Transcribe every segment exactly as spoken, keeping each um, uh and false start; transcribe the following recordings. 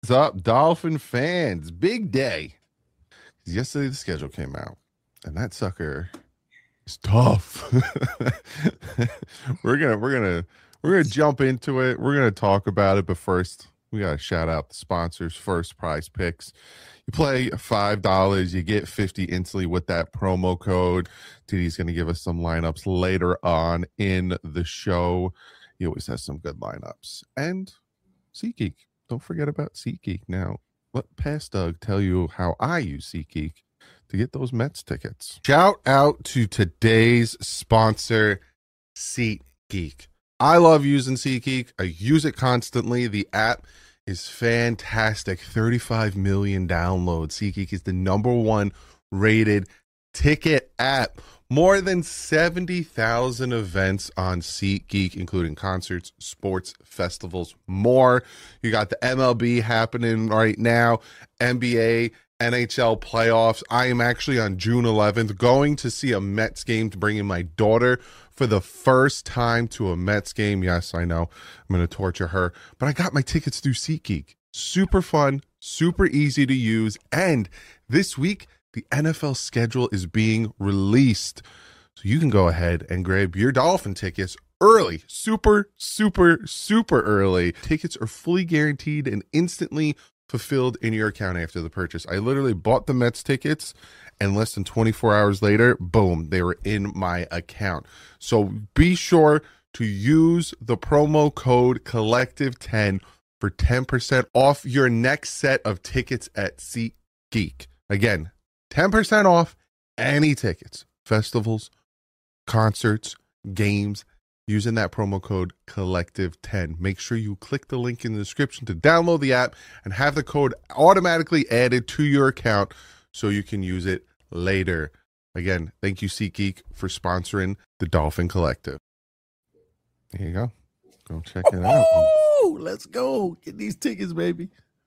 What's up, Dolphin fans? Big day. Yesterday the schedule came out, and that sucker is tough. we're gonna we're gonna we're gonna jump into it. We're gonna talk about it, but first we gotta shout out the sponsors. First Prize Picks. You play five dollars, you get fifty instantly with that promo code. T D's gonna give us some lineups later on in the show. He always has some good lineups. And SeatGeek. Don't forget about SeatGeek. Now, let Past Doug tell you how I use SeatGeek to get those Mets tickets. Shout out to today's sponsor, SeatGeek. I love using SeatGeek. I use it constantly. The app is fantastic. thirty-five million downloads. SeatGeek is the number one rated ticket app. More than seventy thousand events on SeatGeek, including concerts, sports, festivals, more. You got the M L B happening right now, N B A, N H L playoffs. I am actually on June eleventh going to see a Mets game to bring in my daughter for the first time to a Mets game. Yes, I know. I'm going to torture her. But I got my tickets through SeatGeek. Super fun, super easy to use. And this week, the N F L schedule is being released. So you can go ahead and grab your Dolphin tickets early. Super, super, super early. Tickets are fully guaranteed and instantly fulfilled in your account after the purchase. I literally bought the Mets tickets, and less than twenty-four hours later, boom, they were in my account. So be sure to use the promo code collective ten for ten percent off your next set of tickets at SeatGeek. Again, ten percent off any tickets, festivals, concerts, games, using that promo code collective ten. Make sure you click the link in the description to download the app and have the code automatically added to your account so you can use it later. Again, thank you, SeatGeek, for sponsoring the Dolphin Collective. There you go. Go check it out. Oh, let's go. Get these tickets, baby.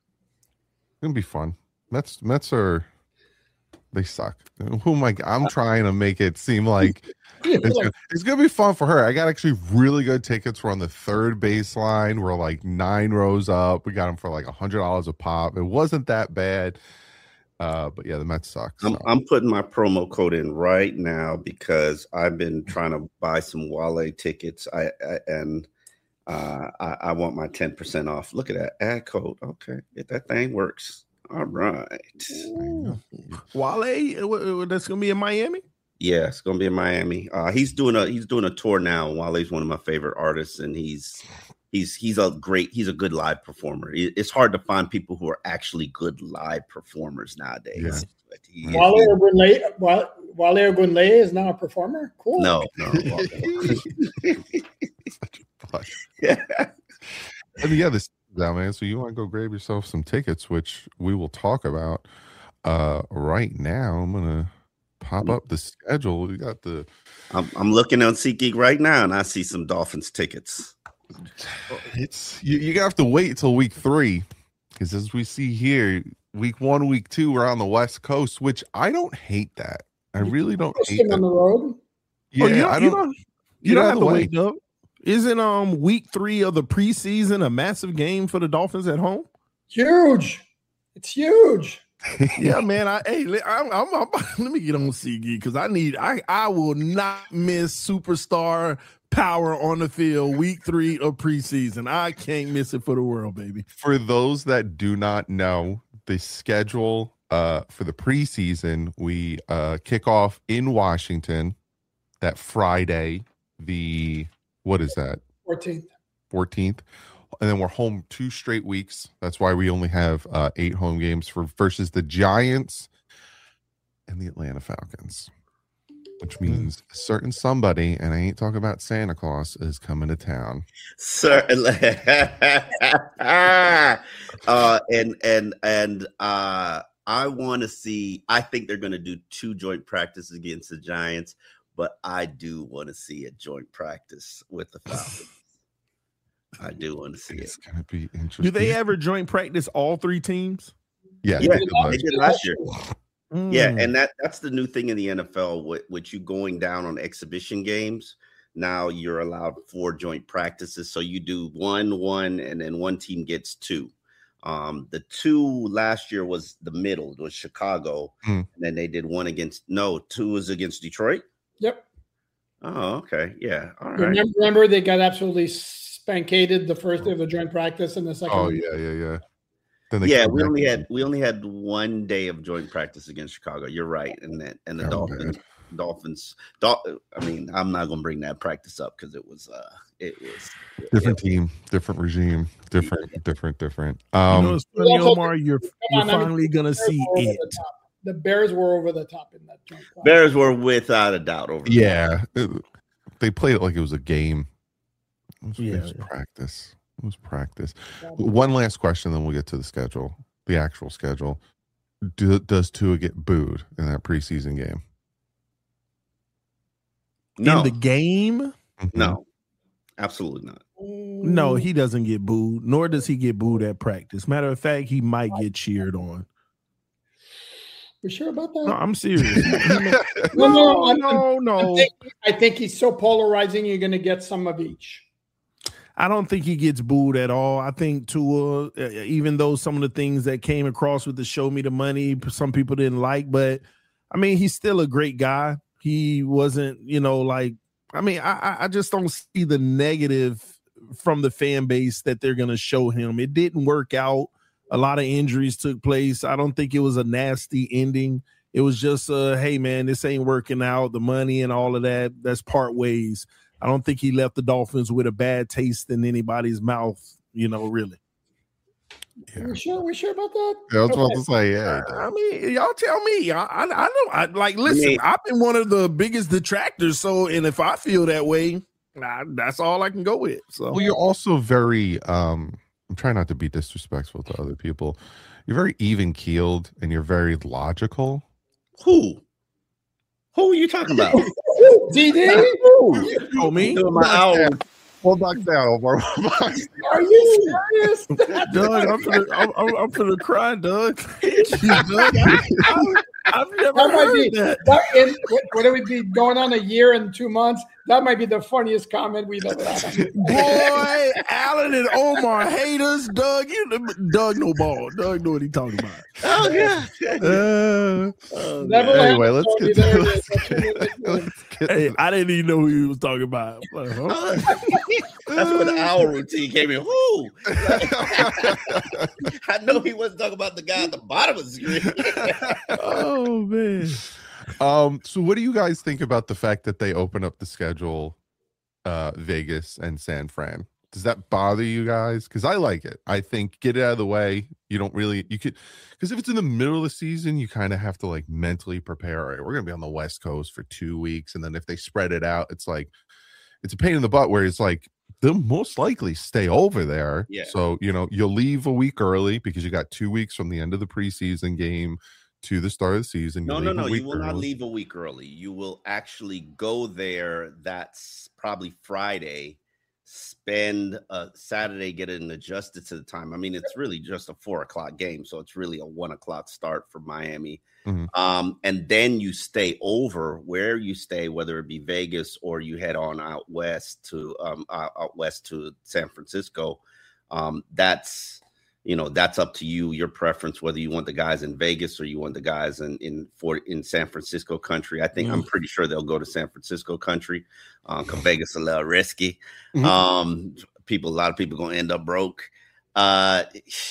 It's going to be fun. Mets, Mets are... They suck. Who am I? I'm trying to make it seem like it's gonna, it's gonna be fun for her. I got actually really good tickets. We're on the third baseline. We're like nine rows up. We got them for like a hundred dollars a pop. It wasn't that bad. Uh, but yeah, the Mets suck. So. I'm, I'm putting my promo code in right now because I've been trying to buy some Wale tickets. I, I and uh, I, I want my ten percent off. Look at that ad code. Okay, if that thing works. All right. Wale, that's gonna be in Miami. Yeah, it's gonna be in Miami. Uh, he's doing a he's doing a tour now. Wale's one of my favorite artists, and he's he's he's a great he's a good live performer. It's hard to find people who are actually good live performers nowadays. Yeah. Wale Ogunleye, Wale Ogunleye is now a performer. Cool. No, no. yeah. I mean, yeah, this. Down, man. So you want to go grab yourself some tickets, which we will talk about uh right now. I'm gonna pop up the schedule. We got the I'm, I'm looking on SeatGeek right now, and I see some Dolphins tickets. It's you, you're gonna have to wait till week three, because as we see here, week one, week two, we're on the West Coast, which I don't hate that. I really don't hate that. On the road. Yeah, oh, you don't, I don't. You don't, you don't have to wait. wait up. Isn't um week three of the preseason a massive game for the Dolphins at home? Huge, it's huge. Yeah, man. I hey, I'm, I'm, I'm let me get on SeatGeek because I need I I will not miss superstar power on the field week three of preseason. I can't miss it for the world, baby. For those that do not know, the schedule uh for the preseason, we uh kick off in Washington that Friday. The What is that? fourteenth. fourteenth. And then we're home two straight weeks. That's why we only have uh, eight home games for versus the Giants and the Atlanta Falcons, which means a certain somebody, and I ain't talking about Santa Claus, is coming to town. Certainly. uh, and and and uh, I want to see. I think they're going to do two joint practices against the Giants. But I do want to see a joint practice with the Falcons. I do want to see it's it. It's going to be interesting. Do they ever joint practice all three teams? Yeah, yeah, they did did, they did last year. Mm. Yeah, and that that's the new thing in the N F L with, with you going down on exhibition games. Now you're allowed four joint practices. So you do one, one, and then one team gets two. Um, the two last year was the middle. It was Chicago, Mm. and then they did one against no, two was against Detroit. Yep. Oh, okay, yeah, all right. Remember, remember they got absolutely spankated the first day of the joint practice and the second. Oh one. yeah, yeah, yeah. Then they Yeah, come we back only and- had we only had one day of joint practice against Chicago. You're right, and that and the Oh, Dolphins, Dolphins. Dol- I mean, I'm not gonna bring that practice up because it was uh, it was different it- team, different regime, different, different, different. You Um, know, it's funny, also- Omar. You're Come you're on, I mean, finally gonna the Bears see were over it. the top. The Bears were over the top in that joint practice. Bears were without a doubt over. yeah, it- they played it like it was a game. It was, Yeah, it was yeah. practice. It was practice. Yeah. One last question, then we'll get to the schedule, the actual schedule. Do, does Tua get booed in that preseason game? No, In the game, Mhm. no, absolutely not. no, he doesn't get booed, nor does he get booed at practice. Matter of fact, he might get cheered on. You sure about that? No, I'm serious. No, no, no, I'm- no, I no. think, I think he's so polarizing. You're going to get some of each. I don't think he gets booed at all. I think Tua, uh, even though some of the things that came across with the show me the money, some people didn't like, but I mean, he's still a great guy. He wasn't, you know, like, I mean, I, I- I just don't see the negative from the fan base that they're going to show him. It didn't work out. A lot of injuries took place. I don't think it was a nasty ending. It was just, uh, hey, man, this ain't working out. The money and all of that, that's part ways. I don't think he left the Dolphins with a bad taste in anybody's mouth, you know, really. Yeah. We sure? We sure about that? Yeah, I was about Okay. to say, yeah. I mean, y'all tell me. I, I, I know. I like. Listen, mean- I've been one of the biggest detractors. So, and if I feel that way, nah, that's all I can go with. So, Well, you're also very, um, I'm trying not to be disrespectful to other people. You're very even keeled and you're very logical. Who? Who are you talking about? D D? oh me, Doing my hour. Hold back down, Omar. Are you serious? Doug. I'm finna, I'm, I'm, I'm finna cry, Doug. Doug I, I, I've never That might heard be- that. That, in, what it would be going on a year and two months? That might be the funniest comment we've ever had. Boy, Alan and Omar haters. Doug, you Doug no ball. Doug know what he talking about. Oh yeah. Uh, Oh, Never man. anyway, let's Told you get there to it is. That's what it is. let's get Hey, to- I didn't even know who he was talking about. Like, huh? That's when the hour routine came in. Who? I know he wasn't talking about the guy at the bottom of the screen. Oh man. Um, so what do you guys think about the fact that they open up the schedule, uh, Vegas and San Fran? Does that bother you guys? Because I like it. I think get it out of the way. You don't really you could because if it's in the middle of the season, you kind of have to like mentally prepare. All right, we're gonna be on the West Coast for two weeks, and then if they spread it out, it's like it's a pain in the butt where it's like they'll most likely stay over there. Yeah. So you know you'll leave a week early because you got two weeks from the end of the preseason game to the start of the season. No, You no, leave a no. week You will not early. leave a week early. You will actually go there. That's probably Friday. Spend a Saturday getting adjusted to the time. I mean, it's really just a four o'clock game, so it's really a one o'clock start for Miami. Mhm. Um, and then you stay over where you stay, whether it be Vegas or you head on out west to um, out out west to San Francisco. Um, that's you know that's up to you, your preference, whether you want the guys in Vegas or you want the guys in in for in San Francisco country. I think I'm pretty sure they'll go to San Francisco country. Uh, 'cause Vegas is a little risky. Mhm. Um, people, a lot of people gonna end up broke. Uh,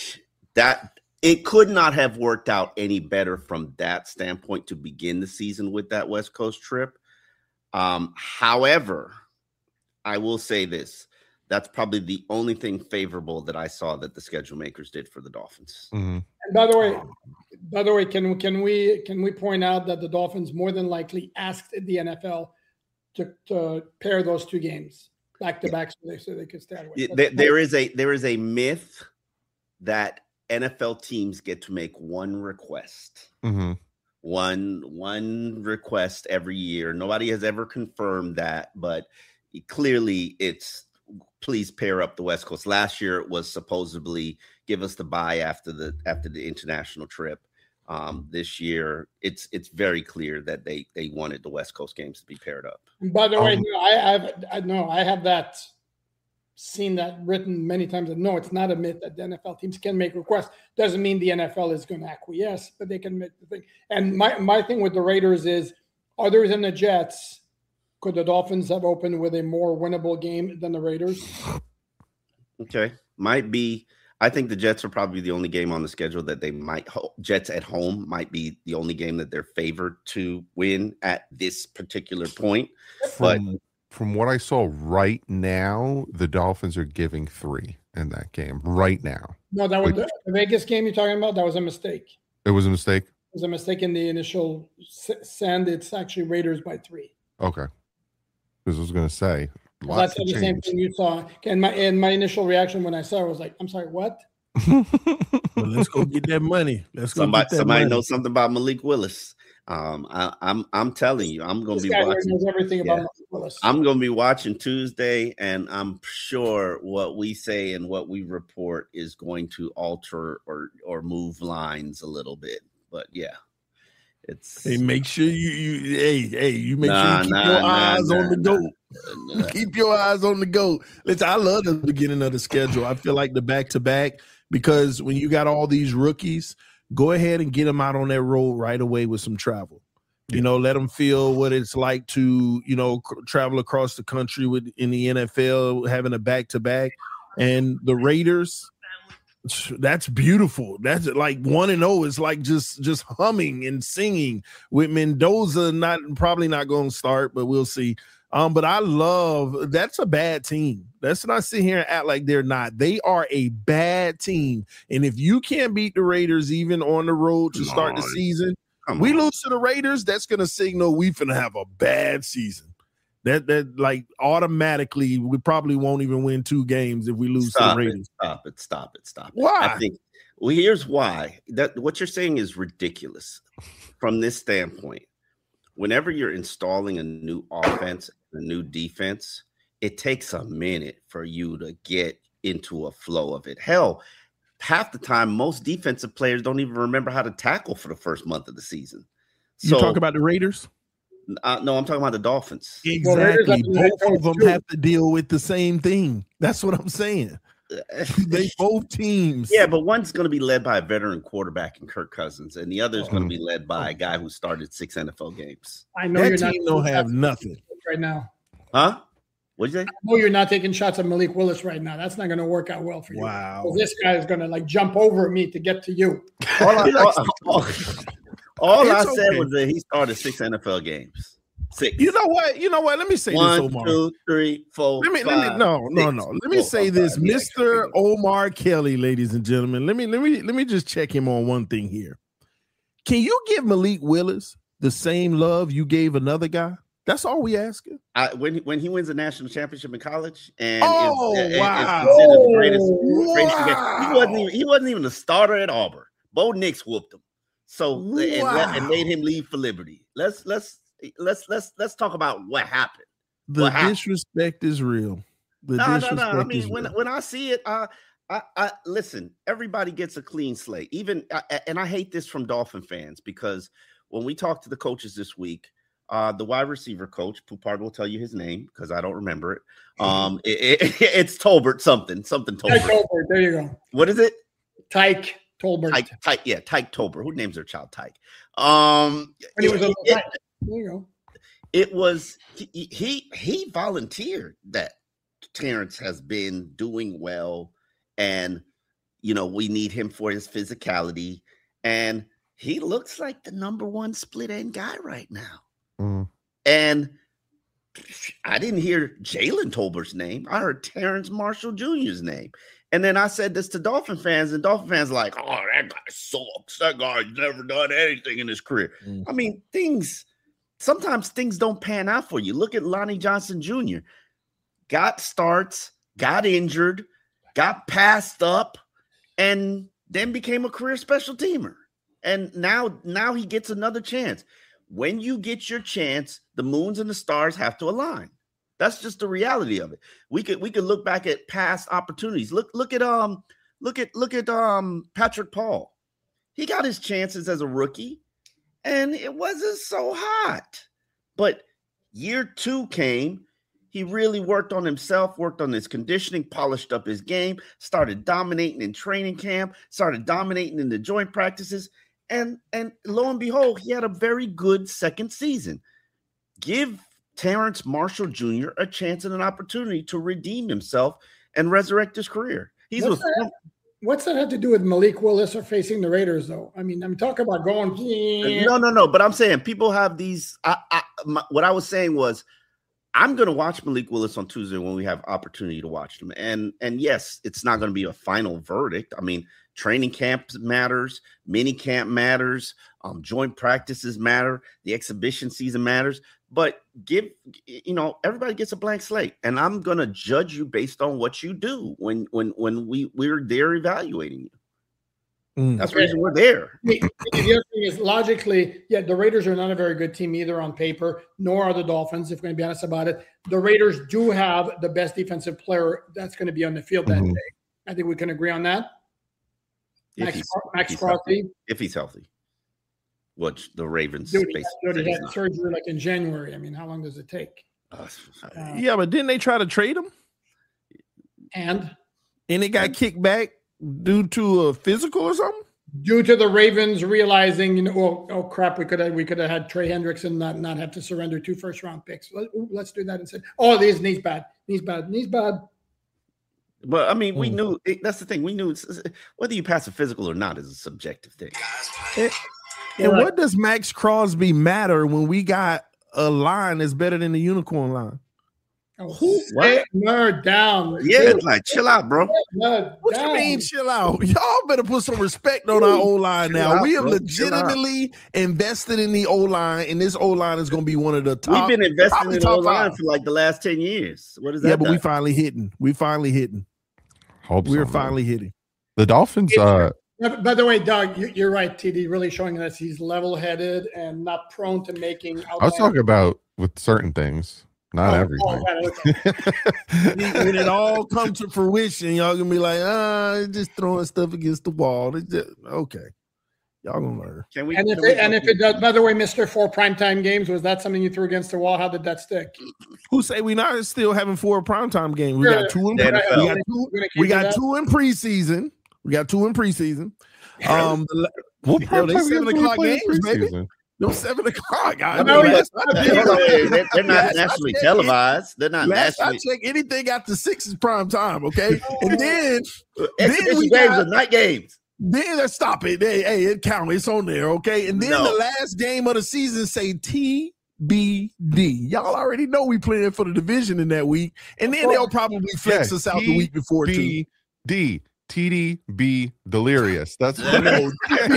that it could not have worked out any better from that standpoint to begin the season with that West Coast trip. Um, however, I will say this. That's probably the only thing favorable that I saw that the schedule makers did for the Dolphins. Mhm. And by the way, by the way, can can we can we point out that the Dolphins more than likely asked the N F L to, to pair those two games back to back so they so they could stay away. Yeah, There, there is a there is a myth that N F L teams get to make one request. Mhm. one one request every year. Nobody has ever confirmed that, but clearly it's please pair up the West Coast. Last year it was supposedly give us the bye after the after the international trip. Um, this year it's it's very clear that they they wanted the West Coast games to be paired up. And by the way, Um, no, I have I know I have that seen that written many times. That no, it's not a myth that the N F L teams can make requests. Doesn't mean the N F L is going to acquiesce, but they can make the thing. And my, my thing with the Raiders is, other than the Jets, could the Dolphins have opened with a more winnable game than the Raiders? Okay. Might be. I think the Jets are probably the only game on the schedule that they might – Jets at home might be the only game that they're favored to win at this particular point. From, but from what I saw right now, the Dolphins are giving three in that game right now. No, that was the, the Vegas game you're talking about. That was a mistake. It was a mistake? It was a mistake in the initial send. It's actually Raiders by three. Okay. Because I was going to say – That's the same thing you saw. And my and my initial reaction when I saw it was like, I'm sorry, what? Well, let's go get that money. Let's go somebody get that somebody money. knows something about Malik Willis. Um, I, I'm I'm telling you, I'm going to This be guy watching. knows everything about Yeah. Malik Willis. I'm going to be watching Tuesday, and I'm sure what we say and what we report is going to alter or or move lines a little bit. But yeah, it's Hey, make sure you you hey hey you make Nah, sure you keep nah, your nah, eyes nah, on the nah. goat. Nah. Keep your eyes on the goat. Listen, I love the beginning of the schedule. I feel like the back to back, because when you got all these rookies, go ahead and get them out on that road right away with some travel. You know, let them feel what it's like to, you know, c- travel across the country with in the N F L, having a back to back. And the Raiders, that's beautiful. That's like one and oh is like just just humming and singing with Mendoza. Not probably not going to start, but we'll see. Um, but I love that's a bad team. Let's not sit here and act like they're not. They are a bad team, and if you can't beat the Raiders even on the road to Come start the on. season, Come we on. lose to the Raiders. That's going to signal we finna have a bad season. That that like automatically we probably won't even win two games if we lose Stop to the it, Raiders. stop it, stop it, stop it. Why? I think well, here's why. That what you're saying is ridiculous from this standpoint. Whenever you're installing a new offense, a new defense, it takes a minute for you to get into a flow of it. Hell, half the time, most defensive players don't even remember how to tackle for the first month of the season. You talk about the Raiders? Uh, no, I'm talking about the Dolphins. Exactly. Well, Both of them too. have to deal with the same thing. That's what I'm saying. They both teams. Yeah, but one's going to be led by a veteran quarterback in Kirk Cousins, and the other is going to Mhm. be led by a guy who started six N F L games. I know that you're not team don't have nothing. right now. Huh? What'd you say? I know you're not taking shots at Malik Willis right now. That's not going to work out well for you. Wow. So this guy is going to like jump over me to get to you. All I, all, all- all I It's said okay. was that he started six N F L games. Six. You know what? You know what? Let me say One, this, Omar. two, three, four. Let me, five, let me, no, no, six, no. Let me four, say five, this, five. Yeah, Mister Omar Kelly, ladies and gentlemen. Let me, let me, let me just check him on one thing here. Can you give Malik Willis the same love you gave another guy? That's all we asking. I, when when he wins a national championship in college, and Oh, is, and- and is wow. considered the greatest, greatest you get- Wow. he wasn't even he wasn't even a starter at Auburn. Bo Nix whooped him, so and, let- and Wow. made him leave for Liberty. Let's let's let's let's let's talk about what happened. The What happened? disrespect is real. The No, no, disrespect no. I is mean, when real. when I see it, uh, I, I listen. Everybody gets a clean slate. Even I, and I hate this from Dolphin fans because when we talked to the coaches this week, uh, the wide receiver coach, Poupard will tell you his name because I don't remember it. Um, it, it- it's Tolbert something something Tyke Tolbert. Tolbert. There you go. What is it? Tyke Tolbert. Tyke, Tyke, yeah, Tyke Tolbert. Who names their child Tyke? Um, When he was a it- little it- Tyke. There you go. it was he, he he volunteered that Terrence has been doing well, and you know we need him for his physicality, and he looks like the number one split end guy right now. Mm. And I didn't hear Jalen Tolbert's name. I heard Terrence Marshall Junior's name. And then I said this to Dolphin fans, and Dolphin fans like, oh, that guy sucks. That guy's never done anything in his career. Mm. I mean, things sometimes things don't pan out for you. Look at Lonnie Johnson Junior Got starts, got injured, got passed up, and then became a career special teamer. And now, now he gets another chance. When you get your chance, the moons and the stars have to align. That's just the reality of it. We could we could look back at past opportunities. Look look at um look at look at um Patrick Paul. He got his chances as a rookie, and it wasn't so hot. But year two came. He really worked on himself, worked on his conditioning, polished up his game, started dominating in training camp, started dominating in the joint practices. And, and lo and behold, he had a very good second season. Give Terrence Marshall Junior a chance and an opportunity to redeem himself and resurrect his career. He's what's, with that, what's that have to do with Malik Willis or facing the Raiders, though? I mean, I'm talking about going. No, no, no. But I'm saying people have these. I, I, my, what I was saying was, I'm going to watch Malik Willis on Tuesday when we have opportunity to watch him. And and yes, it's not going to be a final verdict. I mean, training camp matters, mini camp matters, um, joint practices matter, the exhibition season matters. But give, you know, everybody gets a blank slate, and I'm going to judge you based on what you do when when when we we're there evaluating you. Mm. That's the reason we're there. The other thing is, logically, yeah, the Raiders are not a very good team either on paper, nor are the Dolphins, if we're going to be honest about it. The Raiders do have the best defensive player that's going to be on the field that mm-hmm. day. I think we can agree on that. If Max, he's, Max he's Crosby. Healthy. If he's healthy. Which the Ravens Dude, he had, had surgery like in January. I mean, how long does it take? Uh, uh, yeah, but didn't they try to trade him? And? And it got kicked back due to a physical or something? Due to the Ravens realizing, you know, oh, oh crap, we could have we could have had Trey Hendrickson not not have to surrender two first round picks. Let, let's do that instead. Oh, his knee's bad, knee's bad, knee's bad. But I mean, we mm. knew that's the thing. We knew whether you pass a physical or not is a subjective thing. It, and right. What does Max Crosby matter when we got a line that's better than the unicorn line? Oh, nerd down. Yeah, it's like chill out, bro. What down. You mean chill out? Y'all better put some respect on our O line now. Out, we have bro. legitimately invested in the O line, and this O line is going to be one of the top. We've been investing in the O line for like the last ten years. What is that? Yeah, but done? we finally hitting. We finally hitting. Hope We're so, finally man. hitting. The Dolphins. Uh, By the way, Doug, you're right. T D really showing us he's level-headed and not prone to making. I was talking about with certain things, not oh, everything. Oh, when it all comes to fruition, y'all gonna be like, ah, just throwing stuff against the wall. It's just, okay, y'all gonna learn. Can we? And if can it, we, and if it does, by the way, Mister Four primetime games, was that something you threw against the wall? How did that stick? Who say we not still having four primetime games? We got two in we got two, we got two in preseason. We got two in preseason. Um, the, what yo, they seven o'clock games, baby. No seven o'clock. I know, last, they're, they're not nationally televised. They're not last nationally. I check anything after six is prime time. Okay, and then exhibition games got, are night games. Then let's stop it. Hey, hey, it counts. It's on there. Okay, and then no. the last game of the season say T B D. Y'all already know we playing for the division in that week, and then they'll probably flex yeah, us out T- the week before too. T D. T D B delirious. That's what there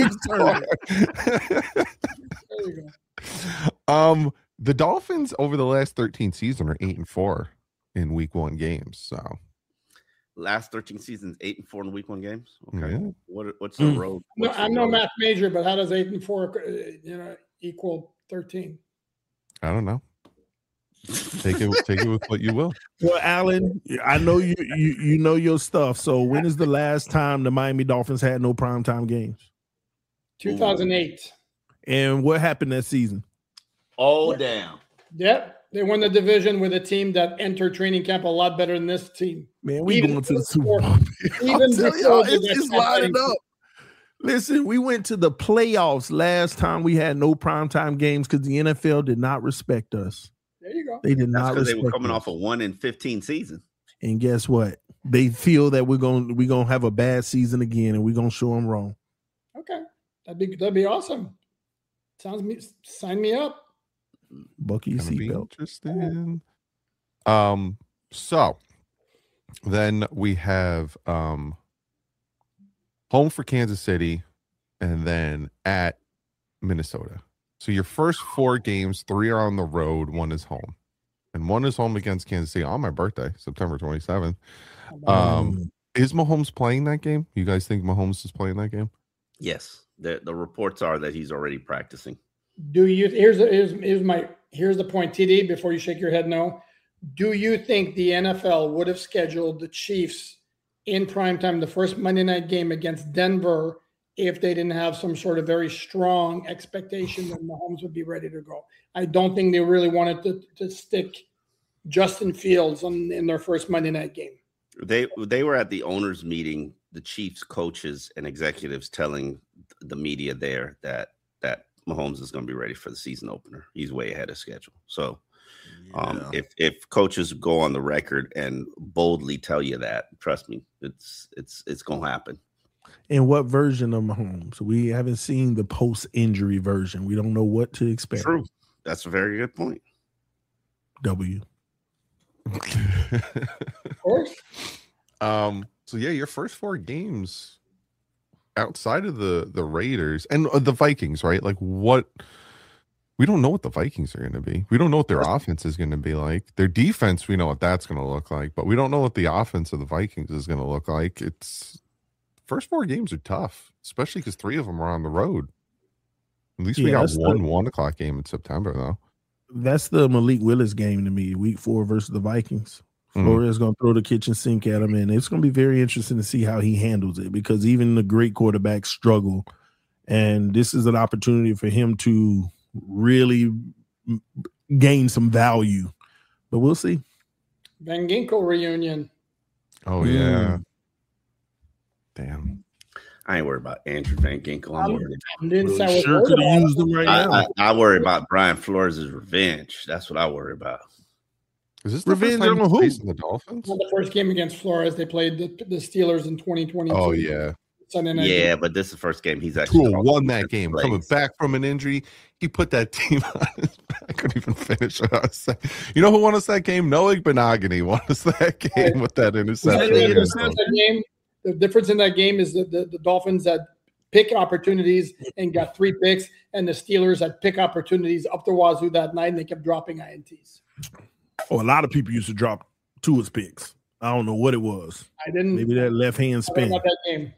you go. Um, the Dolphins over the last thirteen seasons are eight and four in week one games. So last thirteen seasons, eight and four in week one games. Okay, yeah. what what's the mm. road? What's no, I'm the no road? math major, but how does eight and four, you know, equal thirteen? I don't know. Take it, take it with what you will. Well, Alan, I know you, you you know your stuff. So when is the last time the Miami Dolphins had no primetime games? two thousand eight. And what happened that season? Oh, damn. Yep. They won the division with a team that entered training camp a lot better than this team. Man, we even going to the Super Bowl. Even before it's, it's lining up. Listen, we went to the playoffs last time we had no primetime games because the N F L did not respect us. There you go. They did That's not because they were coming us. off a one in fifteen season. And guess what? They feel that we're going we're going to have a bad season again, and we're going to show them wrong. Okay, that'd be that'd be awesome. Sounds me sign me up. Buckle your seatbelt. Interesting. Um. So then we have um home for Kansas City, and then at Minnesota. So your first four games, three are on the road, one is home. And one is home against Kansas City on my birthday, September twenty-seventh. Um, is Mahomes playing that game? You guys think Mahomes is playing that game? Yes. The, the reports are that he's already practicing. Do you here's here's here's my here's the point, T D, before you shake your head no. Do you think the N F L would have scheduled the Chiefs in primetime, the first Monday night game against Denver, if they didn't have some sort of very strong expectation that Mahomes would be ready to go? I don't think they really wanted to, to stick Justin Fields on, in their first Monday night game. They they were at the owners' meeting, the Chiefs coaches and executives telling the media there that that Mahomes is going to be ready for the season opener. He's way ahead of schedule. So um, Yeah. if if coaches go on the record and boldly tell you that, trust me, it's it's it's going to happen. And what version of Mahomes? We haven't seen the post-injury version. We don't know what to expect. True. That's a very good point. W. Of course. um. So yeah, your first four games outside of the the Raiders and uh, the Vikings, right? Like what? We don't know what the Vikings are going to be. We don't know what their offense is going to be like. Their defense, we know what that's going to look like, but we don't know what the offense of the Vikings is going to look like. It's first four games are tough, especially because three of them are on the road. At least we Yeah, got that's one the- one o'clock game in September, though. That's the Malik Willis game to me, week four versus the Vikings. Mhm. Flores going to throw the kitchen sink at him, and it's going to be very interesting to see how he handles it because even the great quarterbacks struggle. And this is an opportunity for him to really m- gain some value. But we'll see. Van Ginkel reunion. Oh Mm. yeah, damn. I ain't worried about Andrew Van Ginkel. I'm Um, worried. Didn't say I was Sure worried could have about used it. him right I, now. I, I worry about Brian Flores' revenge. That's what I worry about. Is this the Revenge first time on he's who? facing the Dolphins? Well, the first game against Flores, they played the, the Steelers in twenty twenty-two. Oh yeah, Sunday night. Yeah, but this is the first game he's actually Tua called won that defensive game. plays. Coming back from an injury, he put that team on his back. I couldn't even finish what I was saying. You know who won us that game? Noah Benogany won us that game with that The interception. the difference Yeah. in that game- the difference in that game is that the, the Dolphins had pick opportunities and got three picks, and the Steelers had pick opportunities up the wazoo that night, and they kept dropping I N Ts. Oh, a lot of people used to drop Tua's picks. I don't know what it was. I didn't. Maybe that left hand I don't know spin. about that game.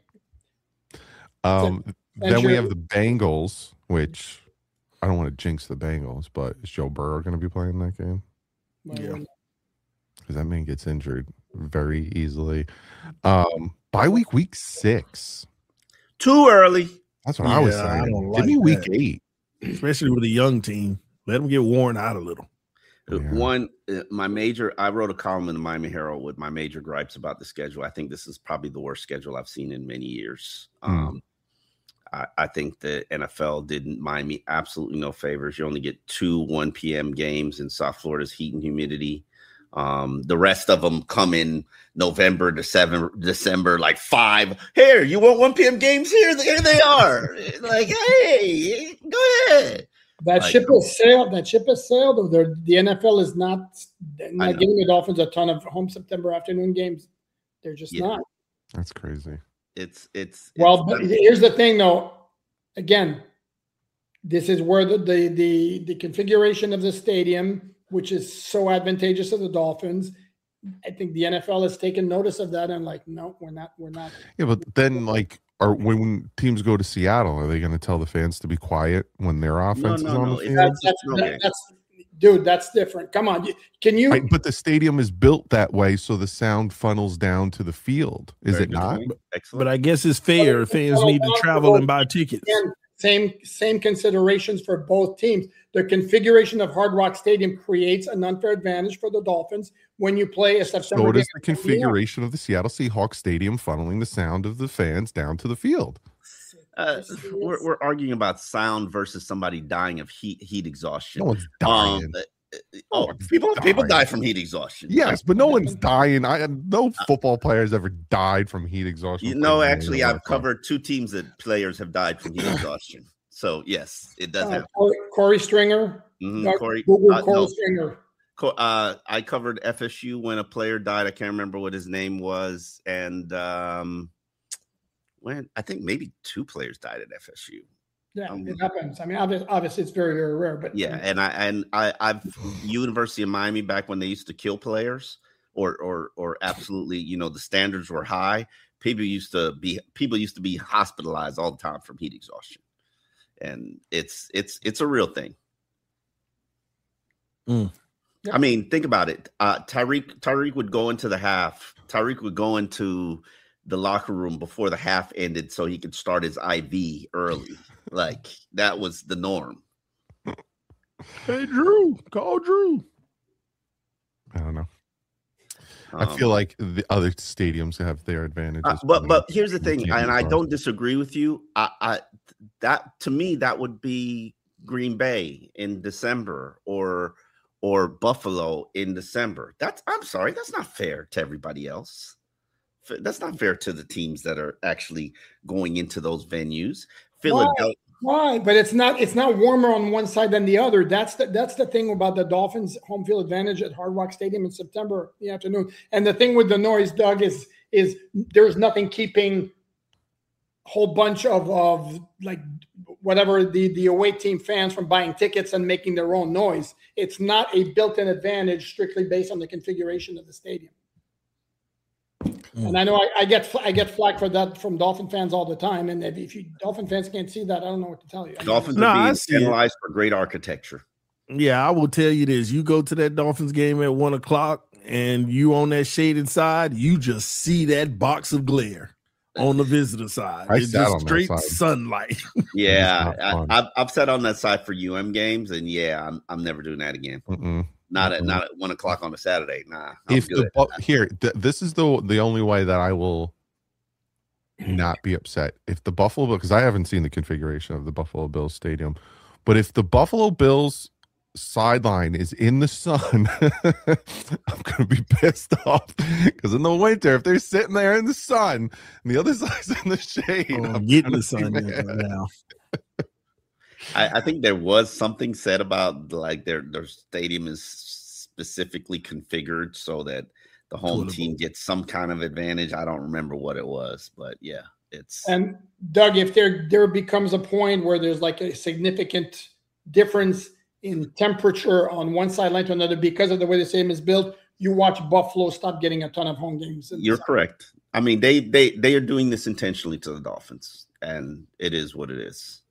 Um, then we Andrew- have the Bengals, which I don't want to jinx the Bengals, but is Joe Burrow going to be playing that game? Yeah. Because that man gets injured very easily. Um, by week week six. Too early. That's what I was Yeah, I saying. don't Give me like week that. eight. Especially with a young team. Let them get worn out a little. Yeah. One, uh, my major, I wrote a column in the Miami Herald with my major gripes about the schedule. I think this is probably the worst schedule I've seen in many years. Hmm. Um, I, I think the N F L didn't Miami absolutely no favors. You only get two one p.m. games in South Florida's heat and humidity. Um, the rest of them come in November, December, December, like five. Here, you want one p.m. games? Here, here they are. Like, hey, go ahead. That Like- ship has sailed. That ship has sailed. Though They're- the N F L is not they're I not know. giving the Dolphins a ton of home September afternoon games. They're just Yeah. not. That's crazy. It's it's Well, it's- but here's the thing, though. Again, this is where the the the, the configuration of the stadium, which is so advantageous to the Dolphins. I think the N F L has taken notice of that and like, no, we're not. We're not. Yeah, but then like, are when teams go to Seattle, are they going to tell the fans to be quiet when their offense no, is on no, the it's- field? That's that's, Okay. that, that's dude. That's different. Come on, you- can you? Right, but the stadium is built that way so the sound funnels down to the field. Is Very it good not? point. Excellent. But I guess it's fair. Fans need to travel and buy tickets. Again, same same considerations for both teams. The configuration of Hard Rock Stadium creates an unfair advantage for the Dolphins when you play a September. So does game the in Indiana. configuration of the Seattle Seahawks stadium funneling the sound of the fans down to the field. Uh, we're, we're arguing about sound versus somebody dying of heat heat exhaustion. No one's Um, dying. uh, uh, No oh, one's people people dying. die from heat exhaustion. Yes, but no one's dying. I no football players ever died from heat exhaustion. You know, playing actually, in the I've N F L. covered two teams that players have died from heat exhaustion. So yes, it does Uh, happen. Corey, Corey Stringer. Mhm, Doug- Corey, Google uh, Corey no, Stringer. Co- uh, I covered F S U when a player died. I can't remember what his name was, and um, when I think maybe two players died at F S U. Yeah, Um, it happens. I mean, obviously, obviously, it's very, very rare. But Yeah, and I and I I've University of Miami back when they used to kill players or or or absolutely, you know, the standards were high. People used to be people used to be hospitalized all the time from heat exhaustion. And it's it's it's a real thing. Mm. Yeah. I mean, think about it. Uh Tyreek Tyreek would go into the half. Tyreek would go into the locker room before the half ended so he could start his I V early. Like that was the norm. Hey, Drew, call Drew. I don't know. Um, I feel like the other stadiums have their advantages. uh, but but here's the You thing, can't and use I ours. don't disagree with you. I, I that to me that would be Green Bay in December or or Buffalo in December. That's I'm sorry, that's not fair to everybody else. That's not fair to the teams that are actually going into those venues. Philadelphia. Why? But it's not it's not warmer on one side than the other. That's the that's the thing about the Dolphins' home field advantage at Hard Rock Stadium in September in the afternoon. And the thing with the noise, Doug, is is there's nothing keeping a whole bunch of of like whatever the the away team fans from buying tickets and making their own noise. It's not a built-in advantage strictly based on the configuration of the stadium. Mm. And I know I, I get I get flack for that from Dolphin fans all the time. And if, if you Dolphin fans can't see that, I don't know what to tell you. I mean, Dolphins No, I are see being it. penalized for great architecture. Yeah, I will tell you this. You go to that Dolphins game at one o'clock and you on that shaded side, you just see that box of glare on the visitor side. I It's sat just on that straight side. sunlight. Yeah, not fun. I, I've, I've sat on that side for U M games, and yeah, I'm I'm never doing that again. Mm-mm. Not at Mhm. not at one o'clock on a Saturday. Nah, I'm If good. the Bu- here, th- this is the the only way that I will not be upset. If the Buffalo Bills, because I haven't seen the configuration of the Buffalo Bills stadium, but if the Buffalo Bills sideline is in the sun, I'm gonna be pissed off because in the winter, if they're sitting there in the sun and the other side's in the shade, Oh, I'm getting gonna the sun be in mad. right now. I, I think there was something said about like their their stadium is specifically configured so that the home Totally. team gets some kind of advantage. I don't remember what it was, but yeah, it's And Doug, if there there becomes a point where there's like a significant difference in temperature on one sideline to another because of the way the stadium is built, you watch Buffalo stop getting a ton of home games. in the you're summer. correct. I mean, they they they are doing this intentionally to the Dolphins, and it is what it is.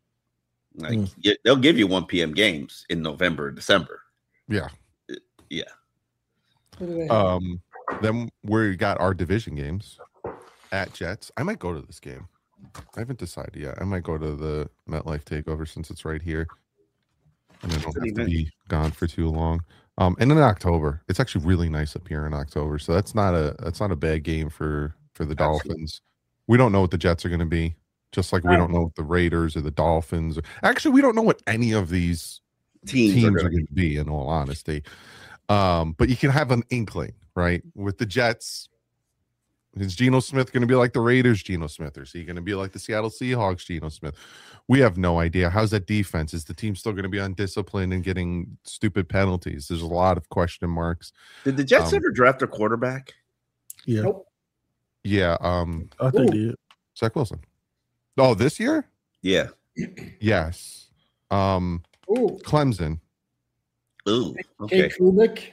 Like Mm. y- they'll give you one p.m. games in November, December. Yeah. Yeah. What do they have? Um, then we got our division games at Jets. I might go to this game. I haven't decided yet. I might go to the MetLife Takeover since it's right here, and I don't Good have to event. be gone for too long. Um, and in October, it's actually really nice up here in October, so that's not a that's not a bad game for for the Absolutely. Dolphins. We don't know what the Jets are going to be, just like we Right. don't know what the Raiders or the Dolphins. Or, actually, we don't know what any of these Teams, teams are are gonna going to be, in all honesty. Um, but you can have an inkling, right? With the Jets, is Geno Smith going to be like the Raiders' Geno Smith, or is he going to be like the Seattle Seahawks' Geno Smith? We have no idea. How's that defense? Is the team still going to be undisciplined and getting stupid penalties? There's a lot of question marks. Did the Jets Um, ever draft a quarterback? Yeah, Nope. Yeah, um, I think Ooh. did. Zach Wilson. Oh, this year? Yeah. Yes. Um, Ooh, Clemson. Ooh. Okay. Kate Kubik.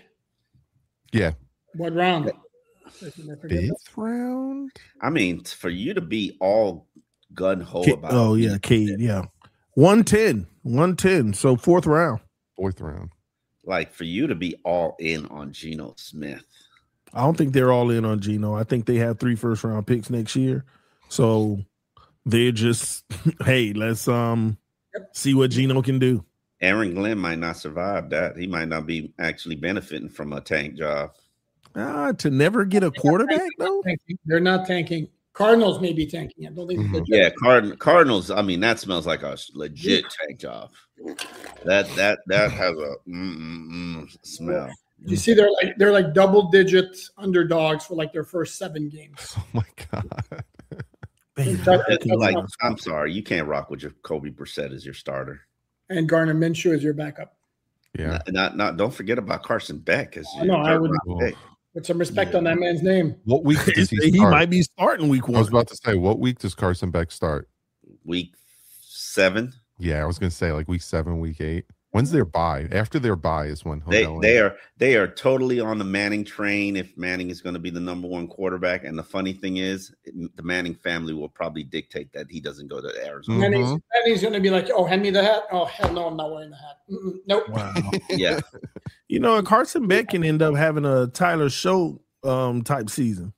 Yeah. What round? Did I forget that? Fifth round? I mean, t- for you to be all gun ho K- about oh yeah, Cade. Yeah, one ten, one ten. So fourth round. Fourth round. like for you to be all in on Geno Smith. I don't think they're all in on Geno. I think they have three first round picks next year. So they're just, hey, let's um see what Geno can do. Aaron Glenn might not survive that. He might not be actually benefiting from a tank job. Ah, to never get a quarterback though. Tanking. They're not tanking. Cardinals may be tanking. I don't think. Mhm. the Jets- Yeah, Card- Cardinals. I mean, that smells like a legit tank job. That that that has a mm, mm, mm smell. You see, they're like they're like double digit underdogs for like their first seven games. Oh my god. Man, That- It's that's like, not- I'm sorry, you can't rock with your Kobe Brissett as your starter. And Garner Minshew is your backup. Yeah. Not, not, not don't forget about Carson Beck as I your know, I third would- round pick. Put some respect Yeah. on that man's name. What week does he he start? might be starting week I was one. about to say, what week does Carson Beck start? Week seven. Yeah, I was gonna say like week seven, week eight. When's their bye? After their bye is when They Hodel they are they are totally on the Manning train if Manning is going to be the number one quarterback. And the funny thing is, the Manning family will probably dictate that he doesn't go to Arizona. Mhm. And he's, and he's going to be like, "Oh, hand me the hat." Oh, hell no, I'm not wearing the hat. Mm-mm, nope. Wow. Yeah, You know, Carson Beck can end up having a Tyler Show um type season.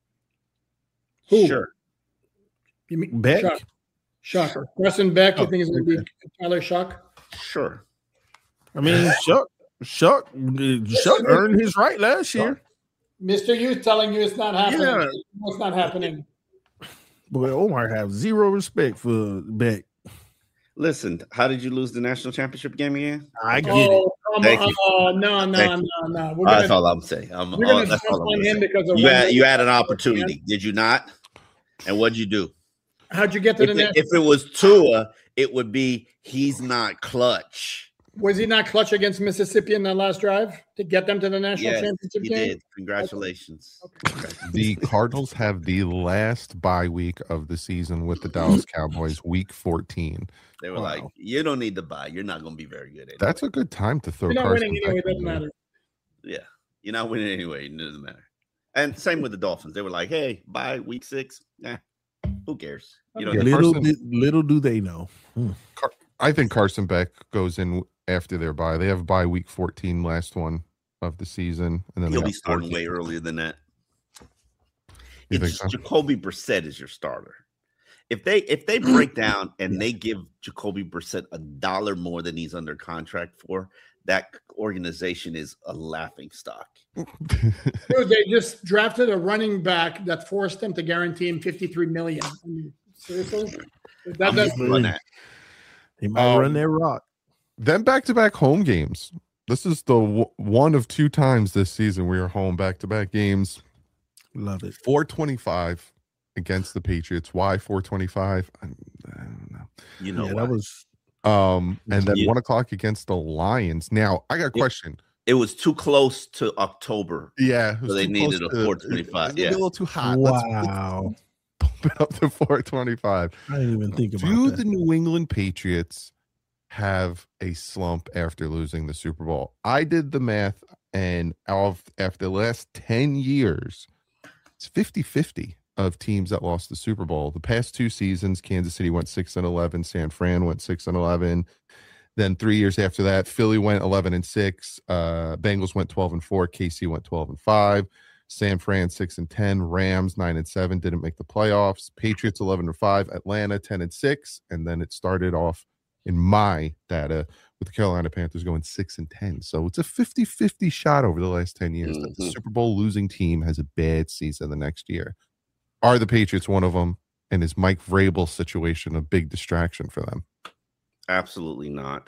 Who? sure. You mean Beck? Shock. Shocker. Carson Beck, you Oh, think is going to be Tyler Shock? Sure. I mean, Chuck, Shuck, Shuck earned his right last year. Mister Youth telling you it's not happening. Yeah. It's not happening. Boy, Omar have zero respect for Beck. Listen, how did you lose the national championship game again? I get oh, come Thank on. you. Oh, no, no, Thank no, no. We're That's gonna, all I'm saying. I'm, you're all, going to that's jump all I'm on him saying. because of You one had, you had an minute. opportunity, did you not? And what'd you do? How'd you get to If the it, national? if it was Tua, it would be he's not clutch. Was he not clutch against Mississippi in that last drive to get them to the national Yes, championship he game? did. Congratulations. Okay. The Cardinals have the last bye week of the season with the Dallas Cowboys, week fourteen. They were Wow. like, you don't need to buy. You're not going to be very good at it. That's a good time to throw You're not Carson winning anyway. Beck It doesn't in there. matter. Yeah. You're not winning anyway. It doesn't matter. And same with the Dolphins. They were like, hey, bye week six. Nah, who cares? You know, Yeah, little, Carson- did, little do they know. Hmm. I think Carson Beck goes in after their bye. They have bye week fourteen, last one of the season, and then he'll they be got starting fourteen. way earlier than that. You think It's so? Jacoby Brissett is your starter. If they if they break down and they give Jacoby Brissett a dollar more than he's under contract for, that organization is a laughing stock. Dude, they just drafted a running back that forced them to guarantee him fifty-three million dollars. I mean, seriously? That, I'm that's, with you on that. He might Um, run that rock. Then back-to-back home games. This is the w- one of two times this season we are home back-to-back games. Love it. four twenty-five against the Patriots. Why four twenty-five? I, I don't know. You know yeah, why. that was Um, and then Yeah. one o'clock against the Lions. Now I got a question. It was too close to October. Yeah, it was So they too needed close a to- four twenty-five, it was yeah. a little too hot. Let's, let's wow. bump it up to four twenty-five. I didn't even think about Do that. the New England Patriots have a slump after losing the Super Bowl? I did the math, and of after the last ten years, it's fifty-fifty of teams that lost the Super Bowl. The past two seasons, Kansas City went six and eleven, San Fran went six and eleven. Then three years after that, Philly went eleven and six, uh, Bengals went twelve and four, K C went twelve and five, San Fran six and ten, Rams nine and seven, didn't make the playoffs, Patriots eleven and five, Atlanta ten and six, and then it started off in my data with the Carolina Panthers going six and ten. So it's a fifty-fifty shot over the last ten years that the Mhm. Super Bowl losing team has a bad season the next year. Are the Patriots one of them? And is Mike Vrabel's situation a big distraction for them? Absolutely not.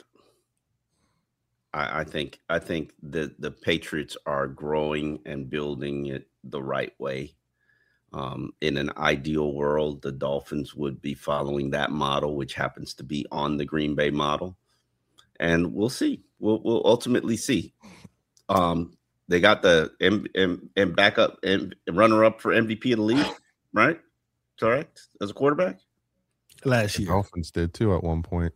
I, I think I think the the Patriots are growing and building it the right way. Um, in an ideal world, the Dolphins would be following that model, which happens to be on the Green Bay model, and we'll see. We'll we'll ultimately see. Um, they got the M, M, and backup and runner up for M V P of the league, right? Correct, as a quarterback. Last The year. Dolphins did too at one point.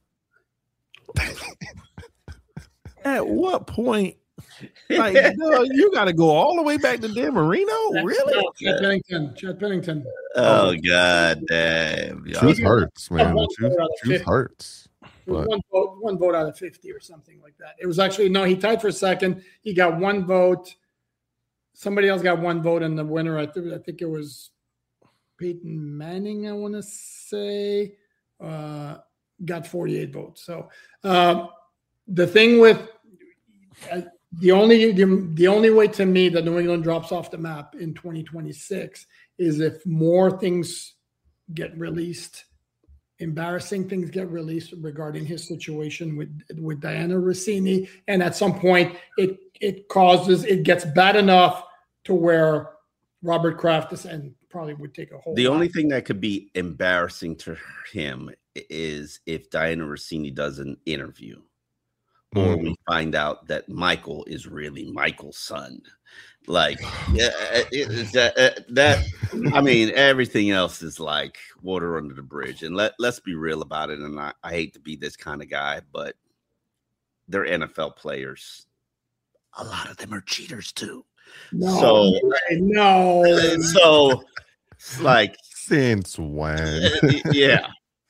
At what point? Like, no, you got to go all the way back to Dan Marino? Really? No, Chad Pennington. Chad Pennington. Oh god damn! y'all. Truth hurts, man. one The truth, vote out of truth fifty. hurts. It was But- one vote, one vote out of fifty or something like that. It was actually no, he tied for second. He got one vote. Somebody else got one vote, and the winner, I think, I think it was Peyton Manning. I want to say uh, got forty-eight votes. So uh, the thing with uh, the only the, the only way to me that New England drops off the map in twenty twenty-six is if more things get released. Embarrassing things get released regarding his situation with with Diana Rossini, and at some point, it it causes it gets bad enough to where Robert Kraft is, and probably would take a whole. The lot. only thing that could be embarrassing to him is if Diana Rossini does an interview, or Mm. we find out that Michael is really Michael's son. Like, yeah, it- it- that, uh, that. I mean, everything else is like water under the bridge. And let let's be real about it. And I, I hate to be this kind of guy, but they're N F L players. A lot of them are cheaters too. no, so- no, And so, it's like, Since when? yeah.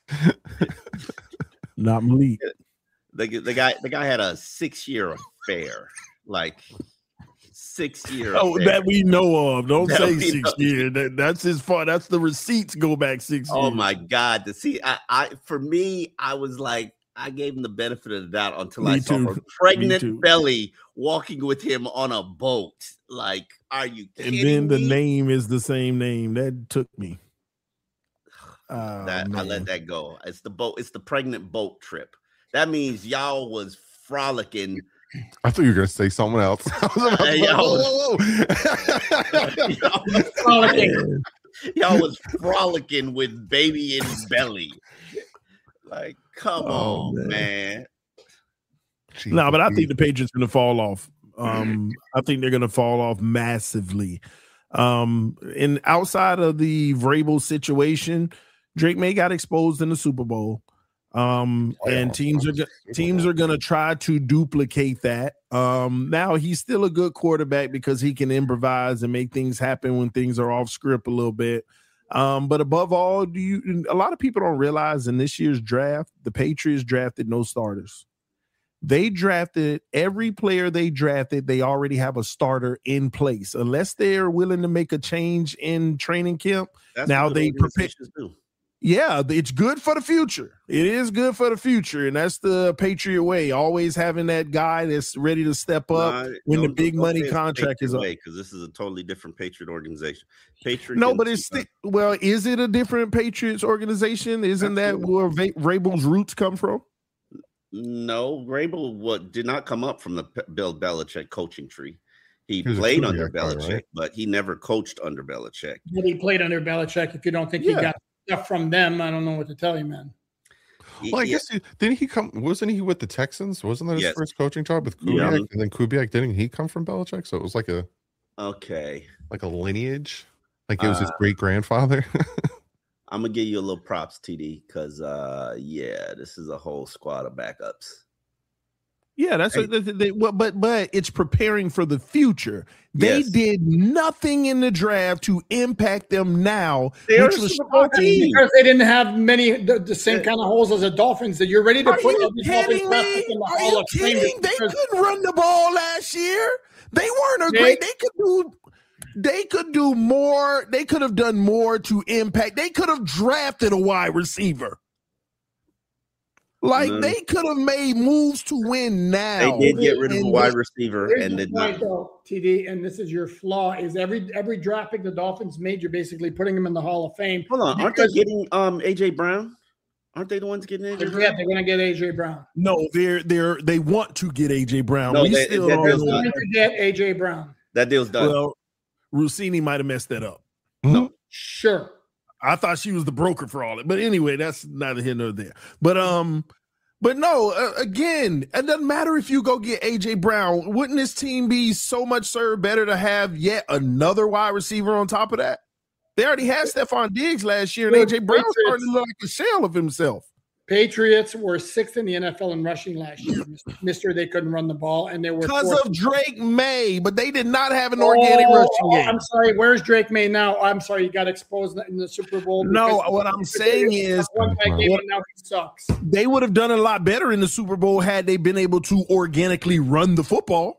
Not Malik. The, the guy the guy had a six year affair, like six year. Oh, affair. that we know of. Don't That say we six know. years. That, that's his fault. That's the receipts go back six Oh years. my god! To see, I, I for me, I was like, I gave him the benefit of the doubt until Me I saw too. her Me pregnant too. belly walking with him on a boat. Like, are you kidding And then the me? name is the same name. That took me. Oh, that I man. let that go. It's the boat. It's the pregnant boat trip. That means y'all was frolicking. I thought you were gonna say someone else. I was about to Hey, be like, y'all whoa, whoa, whoa. y'all, was frolicking. Y'all was frolicking with baby in his belly. Like, come Oh, on, man. man. No, but I think the Patriots are going to fall off. Um, I think they're going to fall off massively. Um, and outside of the Vrabel situation, Drake May got exposed in the Super Bowl. Um, and Playoffs, teams are not go- Super teams Bowl. are going to try to duplicate that. Um, now he's still a good quarterback because he can improvise and make things happen when things are off script a little bit. Um, but above all, do you? A lot of people don't realize in this year's draft, the Patriots drafted no starters. They drafted every player they drafted. They already have a starter in place, unless they're willing to make a change in training camp. That's Now what good they prepare. organizations do. Yeah, it's good for the future. It is good for the future, and that's the Patriot way. Always having that guy that's ready to step up Nah, when the don't- big don't money say it's the contract is Patriot up. way, because this is a totally different Patriot organization. Patriot. No, can- but it's sti- well, is it a different Patriots organization? Isn't that Absolutely. where Va- Vrabel's roots come from? No, Rabel what did not come up from the P- Bill Belichick coaching tree. He, He was a played under Kubiak guy, Belichick, right? but he never coached under Belichick. But he played under Belichick. If you don't think Yeah. he got stuff from them, I don't know what to tell you, man. He- Well, I he- guess he, didn't he come? Wasn't he with the Texans? Wasn't that his Yes. first coaching job with Yeah. Kubiak? And then Kubiak didn't he come from Belichick? So it was like a okay. like a lineage, like it was his Uh, great grandfather. I'm gonna give you a little props, T D, because uh, yeah, this is a whole squad of backups. Yeah, that's Hey. what they, they, well, but but it's preparing for the future. They Yes. did nothing in the draft to impact them now, They're which a was Super Bowl shocking team. me. Because they didn't have many the, the same Yeah. kind of holes as the Dolphins. That you're ready to Are put you every Dolphins kidding draft me? pick in the Are Hall you of Fame. kidding? They because- couldn't run the ball last year. They weren't a They- great. They could do. They could do more. They could have done more to impact. They could have drafted a wide receiver. Like No. they could have made moves to win now. They did get rid of a And wide they- receiver Here's and the did point, not. though, T D, and this is your flaw: is every every draft pick the Dolphins made, you're basically putting them in the Hall of Fame. Hold on, aren't they because- getting um A J Brown? Aren't they the ones getting A J Yeah, Brown? they're gonna get A J Brown. No, they're they're they want to get A J Brown. No, we they- still that don't deal's know. They're done. going to get A J Brown. That deal's done. Well, Rossini might have messed that up. Sure. I thought she was the broker for all it, but anyway, that's neither here nor there. But um, but no, uh, again, it doesn't matter if you go get A J Brown. Wouldn't this team be so much, sir, better to have yet another wide receiver on top of that? They already had Stephon Diggs last year, and Well, A J Brown Patriots- started to look like a shell of himself. Patriots were sixth in the N F L in rushing last year. Mister They couldn't run the ball, and they were Because fourth. of Drake May, but they did not have an organic Oh, rushing game. I'm sorry. Where's Drake May now? I'm sorry. He got exposed in the Super Bowl. No, because- what I'm saying is one guy game, and now he sucks. they would have done a lot better in the Super Bowl had they been able to organically run the football.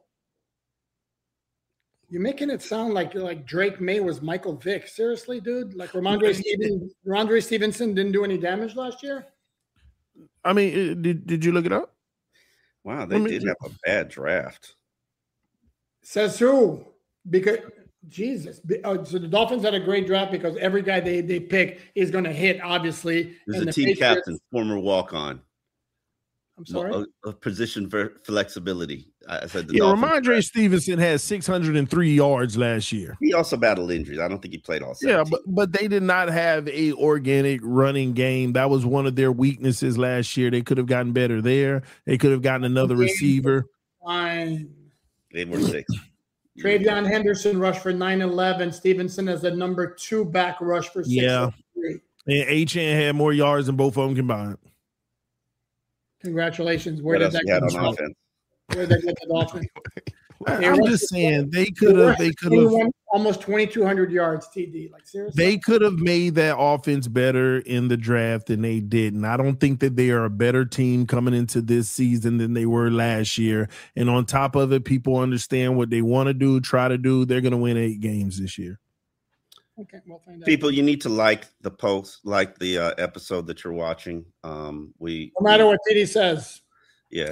You're making it sound like you're like Drake May was Michael Vick. Seriously, dude? Like Ramondre Stevenson, Ramondre Stevenson didn't do any damage last year? I mean, uh, did did you look it up? Wow, they Let me did ju- have a bad draft. Says who? Because Jesus. Be- uh, so the Dolphins had a great draft because every guy they they pick is going to hit, obviously. There's And a the team Patriots- captain, former walk-on. I'm sorry. A, a position for flexibility. I said the Yeah, Dolphins Ramondre draft. Stevenson had six hundred three yards last year. He also battled injuries. I don't think he played all Yeah, seventeen. but but they did not have a organic running game. That was one of their weaknesses last year. They could have gotten better there. They could have gotten another Okay. receiver. Fine. They were six. Travion Henderson rushed for nine eleven. Stevenson as the number two back rush for six. Yeah. And Achane had more yards than both of them combined. Congratulations. Where What did else that he had come on from? offense? Where did they get the Dolphins? They I'm rushed just for- saying they could have they could have twenty-one almost twenty-two hundred yards, T D. Like, seriously? they could have made that offense better in the draft and they didn't. I don't think that they are a better team coming into this season than they were last year. And on top of it, people understand what they want to do, try to do. They're going to win eight games this year. Okay, we'll find out. People, you need to like the post, like the uh, episode that you're watching. Um, we no matter we, what T D says. Yeah.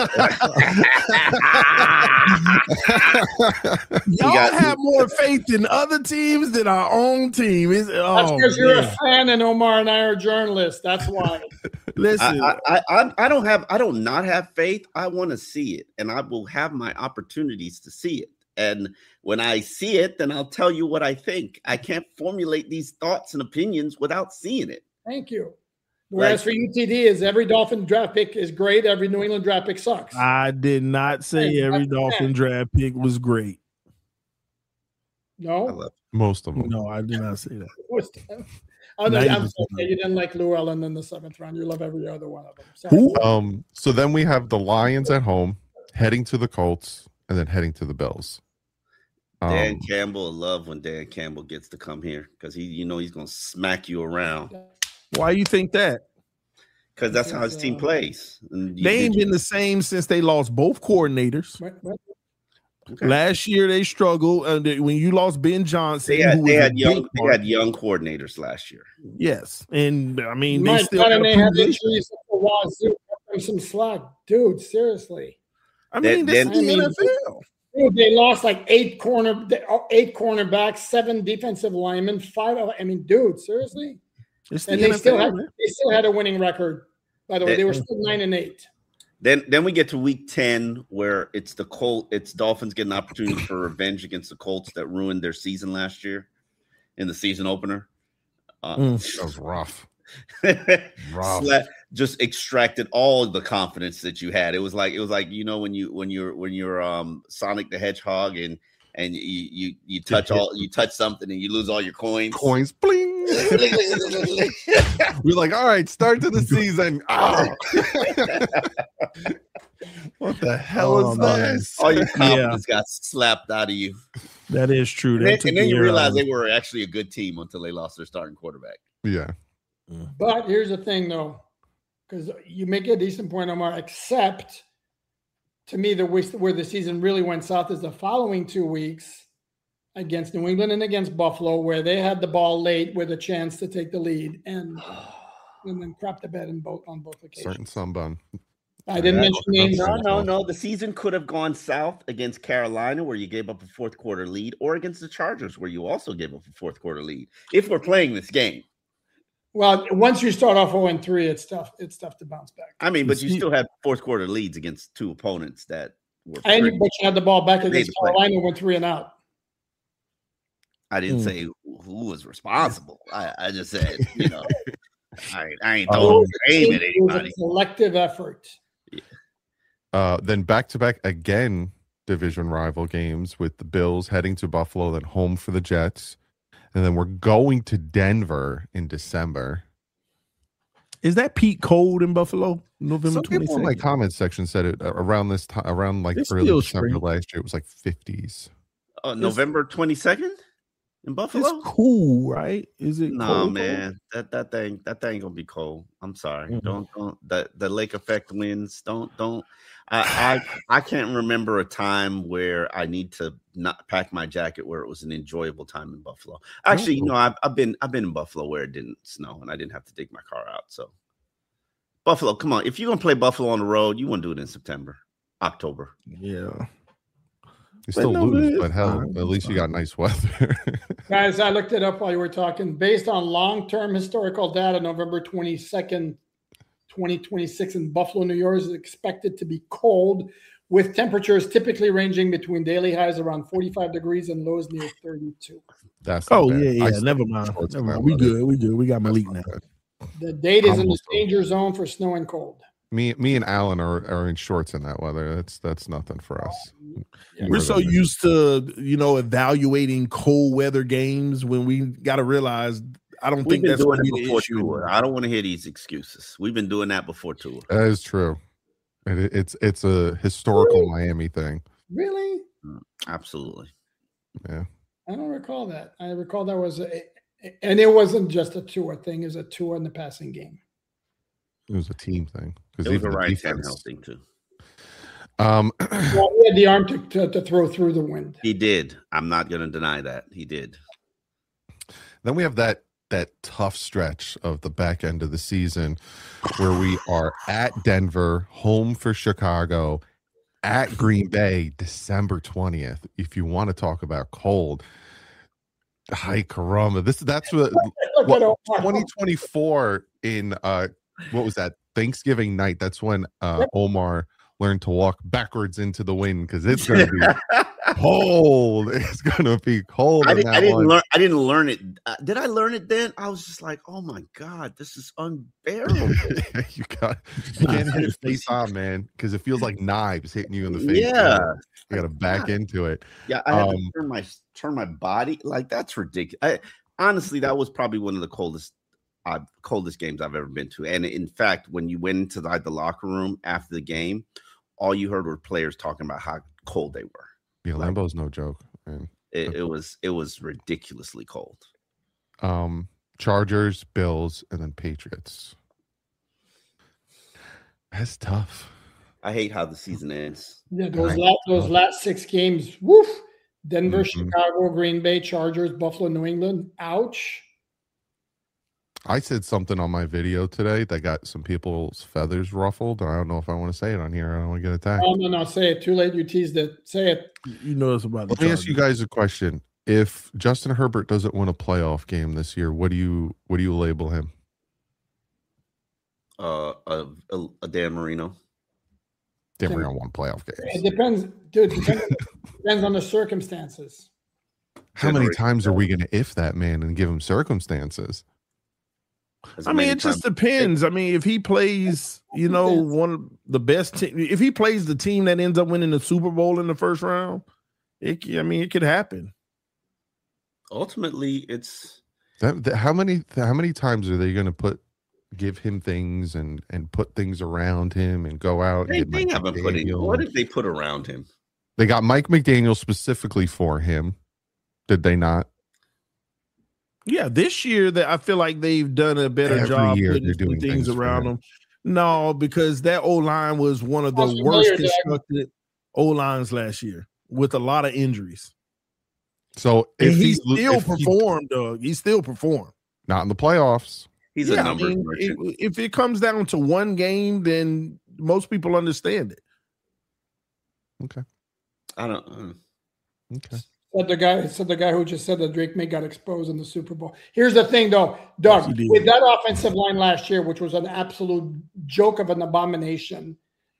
Y'all got- have more faith in other teams than our own team. Is That's oh, because you're man. a fan and Omar and I are journalists. That's why. Listen, I, I, I, I don't have I don't not have faith. I want to see it, and I will have my opportunities to see it. And when I see it, then I'll tell you what I think. I can't formulate these thoughts and opinions without seeing it. Thank you. Whereas Like- for U T D, is every Dolphin draft pick is great. Every New England draft pick sucks. I did not say Hey, every that's Dolphin fair. draft pick was great. I no. love Most of them. No, I did not say that. Oh, no, I'm ninety percent. sorry. You didn't like Llewellyn in the seventh round. You love every other one of them. Sorry. Who? Um, so then we have the Lions at home, heading to the Colts, and then heading to the Bills. Dan Um, Campbell. Love when Dan Campbell gets to come here because he, you know, he's gonna smack you around Why you think that? because that's how his Because, team uh, plays. And you- They ain't you- been the same since they lost both coordinators. What- what- okay. Last year they struggled, and they- when you lost Ben Johnson, They had, who they was a had young big they part- had young coordinators last year. yes, and I mean they Mike still got Glennon a had proven- injuries for Wazoo. Cut them some slack, dude. Seriously, I mean, this Then- is the then- N F L. dude, they lost like eight corner, eight cornerbacks, seven defensive linemen, five. I mean, dude, seriously. It's the And they N F L, still had man. they still had a winning record. By the way, They- they were still nine and eight. Then then we get to week ten where it's the Colt, it's Dolphins getting an opportunity for revenge against the Colts that ruined their season last year in the season opener. Uh, Mm. that was rough. Sla- Rough. just extracted all the confidence that you had. It was like it was like you know when you when you're when you're um Sonic the Hedgehog and and you you you touch all you touch something and you lose all your coins. Coins, bling. We're like, all right, start to the season. Ah. What the hell Oh, is man. this? all your confidence got slapped out of you. That is true. And That then, took and then the you air realize out they of were actually a good team until they lost their starting quarterback. Yeah. But here's the thing, though, because you make a decent point, Omar. Except to me, the way where the season really went south is the following two weeks against New England and against Buffalo, where they had the ball late with a chance to take the lead and and then crap the bed in both on both occasions. Certain sunbun. I didn't Yeah, mention names. No, Sorry. no, no. The season could have gone south against Carolina, where you gave up a fourth quarter lead, or against the Chargers, where you also gave up a fourth quarter lead. If we're playing this game, Well, once you start off zero and three, it's tough. It's tough to bounce back. I mean, but you See- still had fourth quarter leads against two opponents that were. And pretty- but you had the ball back Made against the play. Carolina, went three and out. I didn't Mm. say who, who was responsible. I, I just said, you know, I, ain't- I ain't Oh. throwing aim at It was a anybody. collective effort. Uh, then back to back again, division rival games with the Bills heading to Buffalo, then home for the Jets. And then we're going to Denver in December. Is that peak cold in Buffalo? November Some twenty people in my second. comment section said it uh, around this time, around like It's early still December spring. last year. It was like fifties. Uh, November twenty-second in Buffalo? It's cool, right? Is it? No, cold, man, that that thing that thing gonna be cold. I'm sorry. Mhm. Don't don't the the lake effect wins. Don't don't. I, I I can't remember a time where I need to not pack my jacket where it was an enjoyable time in Buffalo. Actually, you know, I've I've been I've been in Buffalo where it didn't snow and I didn't have to dig my car out. So Buffalo, come on. If you're gonna play Buffalo on the road, you want to do it in September, October. Yeah. You still no, lose, it's but hell, fine, at it's least you got fine. nice weather. Guys, I looked it up while you were talking. Based on long-term historical data, November twenty-second, twenty twenty-six in Buffalo, New York is expected to be cold, with temperatures typically ranging between daily highs around forty-five degrees and lows near thirty-two. That's not Oh bad. yeah, I yeah. still Never wear mind. shorts Never in mind. that We weather. good. We good. We got That's Malik not now. bad. The date is in the Almost over. danger zone for snow and cold. Me, me and Alan are, are in shorts in that weather. That's that's nothing for us. Yeah. We're so used to, you know, evaluating cold weather games when we got to realize. I don't We've think been that's doing going to it be the before issue. tour. I don't want to hear these excuses. We've been doing that before tour. That is true. It, it's it's a historical Miami thing. Really? Absolutely. Yeah. I don't recall that. I recall that was a, and it wasn't just a tour thing. It was a tour in the passing game. It was a team thing. It was a Ryan Tannehill thing too. Um, Well, he had the arm to, to, to throw through the wind. He did. I'm not going to deny that. He did. Then we have that that tough stretch of the back end of the season where we are at Denver, home for Chicago, at Green Bay, December twentieth. If you want to talk about cold, hi caramba. This that's what, what twenty twenty-four in uh what was that? Thanksgiving night. That's when uh Omar learned to walk backwards into the wind because it's gonna be cold. It's gonna be cold. I, did, I didn't one. learn. I didn't learn it. Uh, did I learn it then? I was just like, oh my god, this is unbearable. you got you can't hit it face on, man, because it feels like knives hitting you in the face. Yeah, you got to back into it. Yeah, I had um, to turn my turn my body. Like that's ridiculous. I, honestly, that was probably one of the coldest. Uh, coldest games I've ever been to. And in fact, when you went into the, the locker room after the game, all you heard were players talking about how cold they were. Yeah, like, Lambeau's no joke, man. It, it was it was ridiculously cold. Um, Chargers, Bills, and then Patriots. That's tough. I hate how the season ends. Yeah, those last those last six games. Woof. Denver, mm-hmm. Chicago, Green Bay, Chargers, Buffalo, New England. Ouch. I said something on my video today that got some people's feathers ruffled. I don't know if I want to say it on here. I don't want to get attacked. No, no, no. Say it. Too late. You teased it. Say it. You know it's about. Let me ask you guys a question. If Justin Herbert doesn't win a playoff game this year, what do you what do you label him? Uh, a, a, a Dan Marino. Dan Marino won playoff games. It depends, dude. It depends, depends on the circumstances. How many times are we going to if that man and give him circumstances? As I mean, it just depends. I mean, if he plays, you know, one of the best team, if he plays the team that ends up winning the Super Bowl in the first round, it, I mean, it could happen. Ultimately, it's that, that, how many how many times are they going to put give him things and and put things around him and go out? They, and get they Mike haven't put it. What did they put around him? They got Mike McDaniel specifically for him. Did they not? Yeah, this year that I feel like they've done a better Every job year putting they're doing things, things around for them. No, because that O line was one of the Sounds worst familiar, Doug. constructed O lines last year with a lot of injuries. So And if he he still if he- performed, Doug. He still performed. not in the playoffs. He's Yeah, a I numbers mean, merchant. it- if it comes down to one game, then most people understand it. Okay. I don't. Uh, Okay. Said the guy. Said the guy who just said that Drake May got exposed in the Super Bowl. Here's the thing, though, Doug. Yes, he did. With that offensive line last year, which was an absolute joke of an abomination,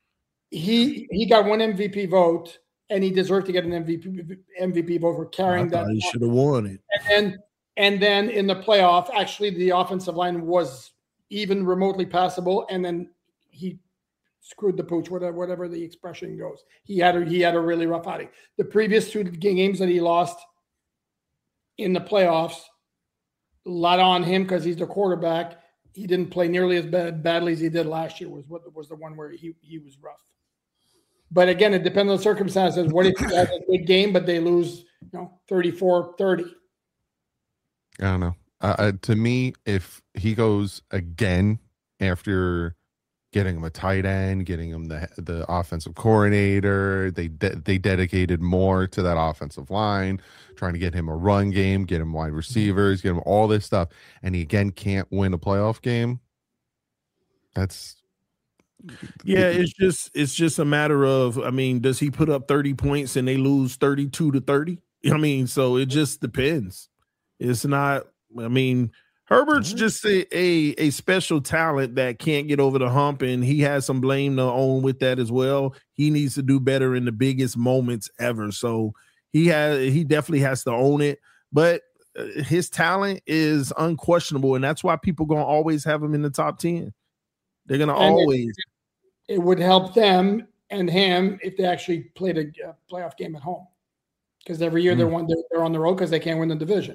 he he got one M V P vote, and he deserved to get an M V P M V P vote for I carrying that. thought he should have won it. And and then in the playoff, actually, the offensive line was even remotely passable, and then he screwed the pooch, whatever whatever the expression goes. He had a, he had a really rough outing. The previous two games that he lost in the playoffs, a lot on him because he's the quarterback. He didn't play nearly as bad, badly as he did last year. Was what was the one where he he was rough. But again, it depends on the circumstances. What if he has a big game, but they lose, you know, thirty-four thirty? I don't know. Uh, uh, to me, if he goes again after getting him a tight end, getting him the the offensive coordinator, they de- they dedicated more to that offensive line, trying to get him a run game, get him wide receivers, get him all this stuff, and he again can't win a playoff game. That's Yeah, it's just it's just a matter of, I mean, does he put up thirty points and they lose thirty-two to thirty? I mean, so it just depends. It's not, I mean, Herbert's just a, a a special talent that can't get over the hump, and he has some blame to own with that as well. He needs to do better in the biggest moments ever. So he has he definitely has to own it. But uh, his talent is unquestionable, and that's why people gonna always have him in the top ten. They're gonna And it- always. It would help them and him if they actually played a uh, playoff game at home, because every year they're one they're, they're on the road because they can't win the division.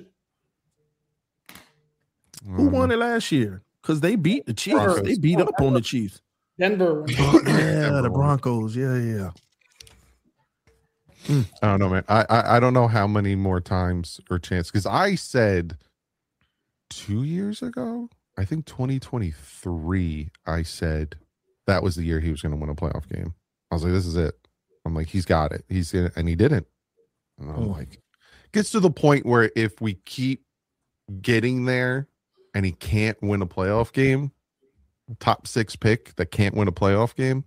Who won it last year? Because they beat the Chiefs. Broncos. They beat up on the Chiefs. Denver. Yeah, the Broncos. Yeah, yeah. I don't know, man. I, I I don't know how many more times or chance, because I said two years ago, I think twenty twenty-three, I said that was the year he was going to win a playoff game. I was like, this is it. I'm like, he's got it. He's gonna, and he didn't. And I'm Oh. like, gets to the point where if we keep getting there and he can't win a playoff game, top six pick that can't win a playoff game,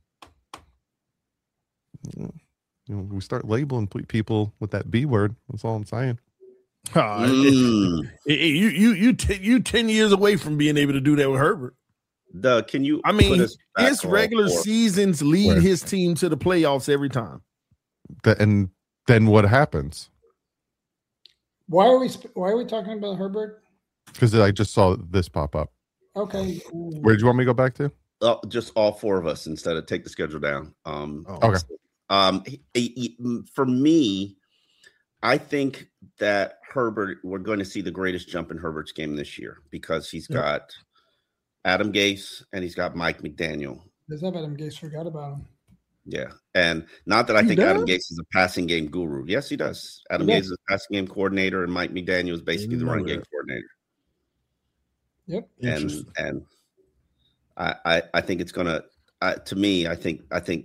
you know, we start labeling people with that B word. That's all I'm saying. Uh, Mm. it- it- you you you t- you ten years away from being able to do that with Herbert. Doug, can you? I mean, put us back his on regular four? seasons lead Where? his team to the playoffs every time. That, and then what happens? Why are we sp- why are we talking about Herbert? Because I just saw this pop up. Okay. Where did you want me to go back to? Oh, just all four of us instead of take the schedule down. Um, Oh, Okay. Um, he- he- for me, I think that Herbert, we're going to see the greatest jump in Herbert's game this year because he's Yep. got Adam Gase and he's got Mike McDaniel. There's that Adam Gase forgot about him. Yeah. And not that I He think Adam does? Gase is a passing game guru. Yes, he does. Adam He Gase does. is a passing game coordinator, and Mike McDaniel is basically the Didn't run know game that. coordinator. Yep. And Interesting. and I I, I think it's gonna uh, to me, I think I think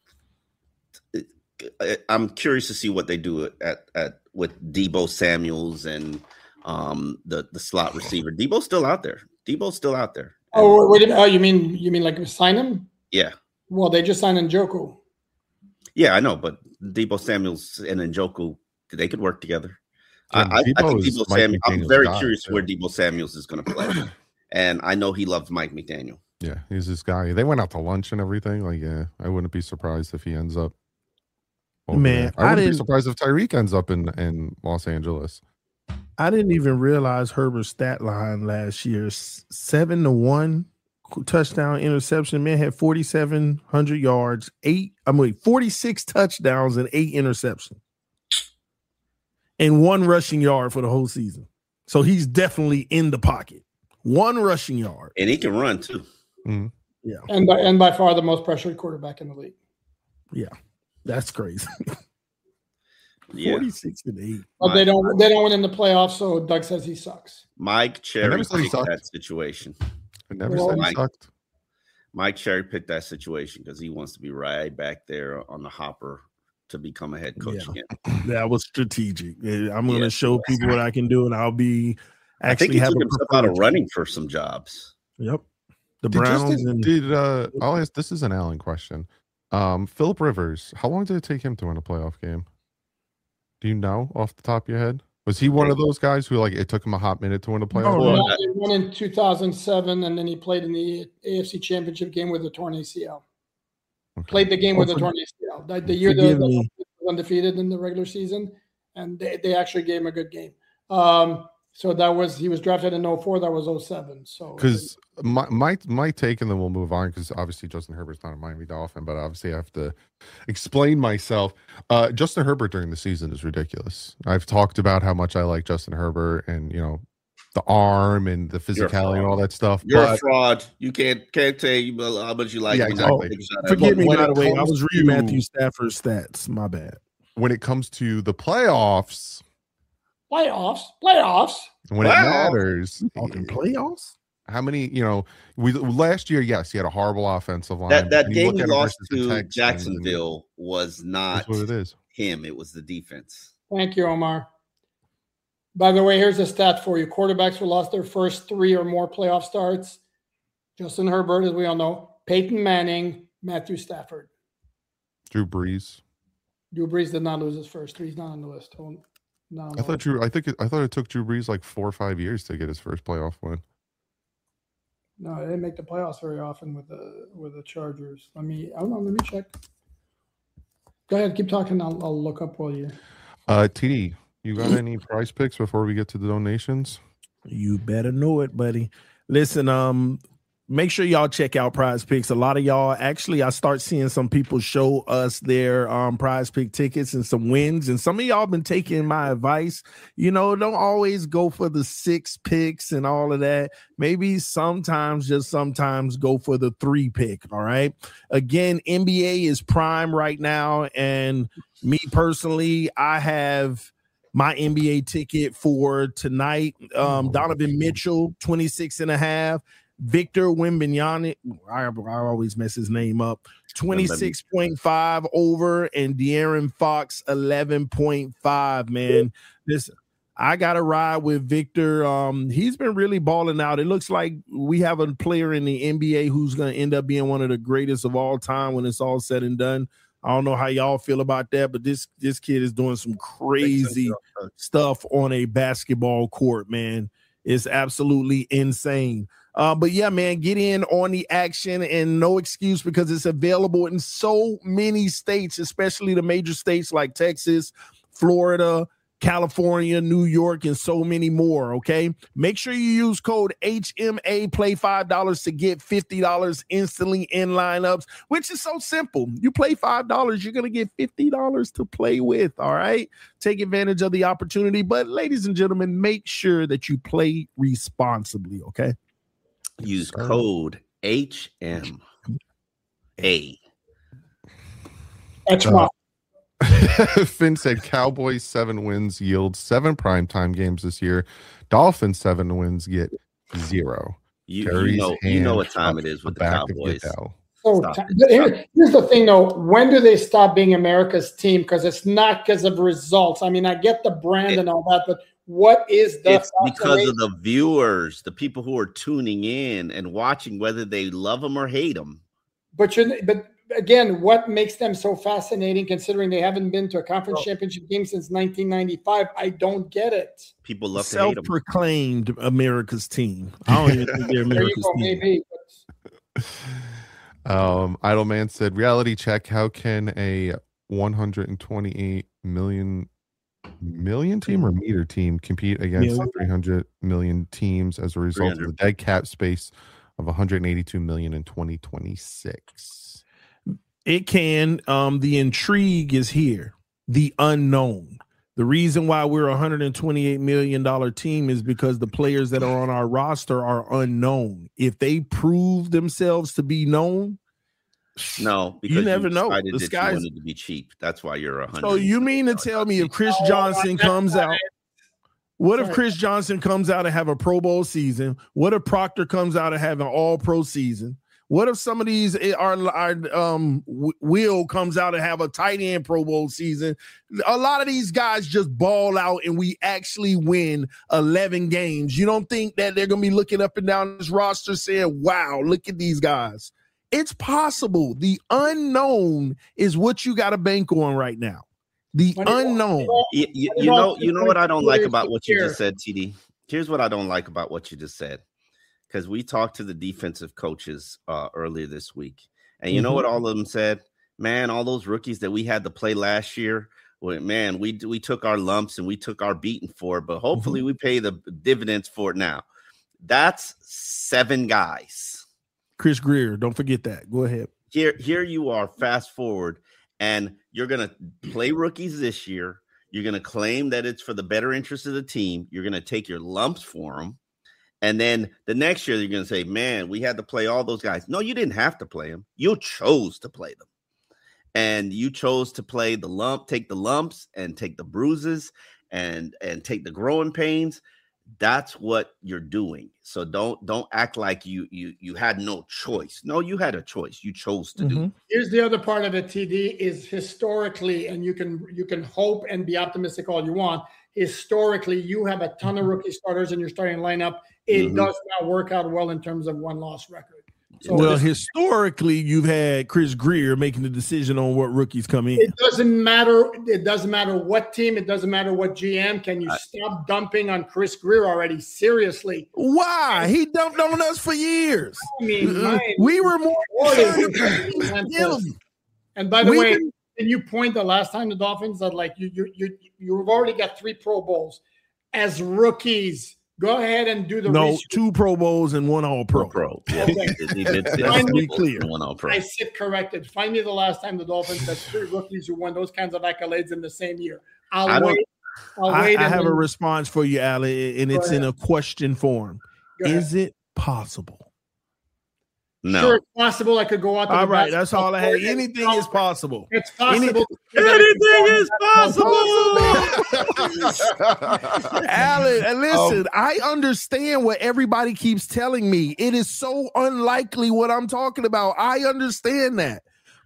I- I'm curious to see what they do at at with Debo Samuels and um the the slot receiver. Debo's still out there. Debo's still out there. And- Oh, wait, oh, you mean you mean like sign him? yeah, Well, they just signed Njoku. yeah, I know, but Debo Samuels and Njoku, they could work together. I, And I, I think Debo is Debo Mike Samuels. I'm McDaniel's very guy, curious too. where Debo Samuels is going to play, and I know he loves Mike McDaniel. Yeah, he's this guy. They went out to lunch and everything. Like, yeah, I wouldn't be surprised if he ends up. over Man, there. I I wouldn't be didn't- surprised if Tyreek ends up in in Los Angeles. I didn't even realize Herbert's stat line last year s- seven to one touchdown interception. Man had forty-seven hundred yards, eight, I mean, forty-six touchdowns and eight interceptions, and one rushing yard for the whole season. So he's definitely in the pocket. One rushing yard. And he can run too. Mhm. And by, and by far the most pressured quarterback in the league. That's crazy. Yeah, forty-six and eight. But My- they don't they don't win in the playoffs, so Doug says he sucks. Mike cherry never said he picked sucked. that situation. I never Well, said he Mike- sucked. Mike cherry picked that situation because he wants to be right back there on the hopper to become a head coach Yeah. again. That was strategic. Eh, I'm going to Yeah. show people what I can do, and I'll be I think actually he have took a himself out of preferred- running for some jobs. Yep. The Did Browns Justin, and did uh? I'll ask. This is an Allen question. Um, Philip Rivers. How long did it take him to win a playoff game? Do you know off the top of your head? Was he one of those guys who like it took him a hot minute to win a playoff No, game? no. Well, He won in two thousand seven, and then he played in the A F C Championship game with a torn A C L. Okay. Played the game with Oh, a for- torn A C L. The, the year the, forgive the me. was undefeated in the regular season, and they, they actually gave him a good game. Um, so that was he was drafted in oh four. That was oh seven. So Because my, my my take, and then we'll move on. Because obviously Justin Herbert's not a Miami Dolphin, but obviously I have to explain myself. Uh, Justin Herbert during the season is ridiculous. I've talked about how much I like Justin Herbert, and you know the arm and the You're a physicality and all that stuff. You're but a fraud. You can't can't tell you how much you like Yeah, him. exactly. Take a shot at Forgive him. me, when by it the way. I comes was reading to- Matthew Stafford's stats. My bad. when it comes to the playoffs, playoffs, playoffs. when it Wow. matters, Talking playoffs? how many? You know, we last year, yes, he had a horrible offensive line. That that and you game look he at him lost versus the to Texans, and Jacksonville was not That's what it is. him. It was the defense. Thank you, Omar. By the way, here's a stat for you. Quarterbacks who lost their first three or more playoff starts. Justin Herbert, as we all know, Peyton Manning, Matthew Stafford. Drew Brees. Drew Brees did not lose his first three. He's not on the list. Hold- No, I thought Drew. I think it, I thought it took Drew Brees like four or five years to get his first playoff win. no, they didn't make the playoffs very often with the with the Chargers. Let me hold on, let me check. Go ahead, keep talking. I'll, I'll look up while you. Uh, T D, you got any prize picks before we get to the donations? You better know it, buddy. Listen, um, make sure y'all check out Prize Picks. A lot of y'all, actually, I start seeing some people show us their um Prize Pick tickets and some wins. And some of y'all been taking my advice. You know, don't always go for the six picks and all of that. Maybe sometimes, just sometimes, go for the three pick. All right. Again, N B A is prime right now, and me personally, I have my N B A ticket for tonight. Um, Donovan Mitchell, twenty-six and a half. Victor Wembanyama, I, I always mess his name up, twenty-six point five over, and De'Aaron Fox, eleven point five, man. This, I got to ride with Victor. Um, he's been really balling out. It looks like we have a player in the N B A who's going to end up being one of the greatest of all time when it's all said and done. I don't know how y'all feel about that, but this this kid is doing some crazy stuff on a basketball court, man. It's absolutely insane. Uh, but yeah, man, get in on the action, and no excuse because it's available in so many states, especially the major states like Texas, Florida, California, New York, and so many more, okay? Make sure you use code H M A, play five dollars to get fifty dollars instantly in lineups, which is so simple. You play five dollars, you're going to get fifty dollars to play with, all right? Take advantage of the opportunity, but ladies and gentlemen, make sure that you play responsibly, okay? Use code H M A. That's my Finn said Cowboys seven wins yield seven primetime games this year. Dolphins seven wins get zero. You, you know, you know what time it is with the Cowboys. So here, here's the thing, though. When do they stop being America's team? Because it's not because of results. I mean, I get the brand it, and all that, but what is the? It's because of the viewers, the people who are tuning in and watching, whether they love them or hate them. But you're, but. Again, what makes them so fascinating considering they haven't been to a conference championship game since nineteen ninety-five? I don't get it. People love to hate them. Self-proclaimed America's team. I don't even think they're America's go, team. Maybe, but... um, Idleman said, reality check. How can a one hundred twenty-eight million million team or meter team compete against million. three hundred million teams as a result of the dead cap space of one hundred eighty-two million in twenty twenty-six? It can. Um, the intrigue is here. The unknown. The reason why we're a one hundred twenty-eight million dollars team is because the players that are on our roster are unknown. If they prove themselves to be known, no, because you never you know. The sky wanted to be cheap. That's why you're a hundred. So you mean to tell me if Chris Johnson comes out? What if Chris Johnson comes out and have a Pro Bowl season? What if Proctor comes out and have an All Pro season? What if some of these are, are um Will comes out and have a tight end Pro Bowl season? A lot of these guys just ball out and we actually win eleven games. You don't think that they're gonna be looking up and down this roster saying, "Wow, look at these guys"? It's possible. The unknown is what you got to bank on right now. The unknown. You, you, you know, you know what I don't like about what you just said, T D. Here's what I don't like about what you just said. Because we talked to the defensive coaches uh, earlier this week. And you mm-hmm. know what all of them said? Man, all those rookies that we had to play last year, well, man, we we took our lumps and we took our beating for it, but hopefully mm-hmm. we pay the dividends for it now. That's seven guys. Chris Greer, don't forget that. Go ahead. Here, here you are, fast forward, and you're going to play rookies this year. You're going to claim that it's for the better interest of the team. You're going to take your lumps for them. And then the next year, you're going to say, man, we had to play all those guys. No, you didn't have to play them. You chose to play them. And you chose to play the lump, take the lumps and take the bruises and, and take the growing pains. That's what you're doing. So don't don't act like you you you had no choice. No, you had a choice. You chose to mm-hmm. do. Here's the other part of it, T D, is historically, and you can you can hope and be optimistic all you want. Historically, you have a ton of rookie starters in your starting lineup. It mm-hmm. does not work out well in terms of one-loss record. So well, historically, you've had Chris Greer making the decision on what rookies come in. It doesn't matter. It doesn't matter what team. It doesn't matter what G M. Can you stop dumping on Chris Greer already? Seriously. Why? He dumped on us for years. I mean, mine, we were more. And by the We've way, been, can you point the last time the Dolphins that like you you you you've already got three Pro Bowls as rookies? Go ahead and do the no research. two Pro Bowls and one All Pro. Pro. Yeah. Okay. Let's be clear. One All Pro. I sit corrected. Find me the last time the Dolphins had three rookies who won those kinds of accolades in the same year. I'll I wait. I'll I, wait. I have then, a response for you, Ali, and it's in a question form. Is it possible? No. Sure, it's possible. I could go out. To all right, that's all I had. Anything is possible. It's possible. Anything is possible. Alan, and listen, oh. I understand what everybody keeps telling me. It is so unlikely what I'm talking about. I understand that.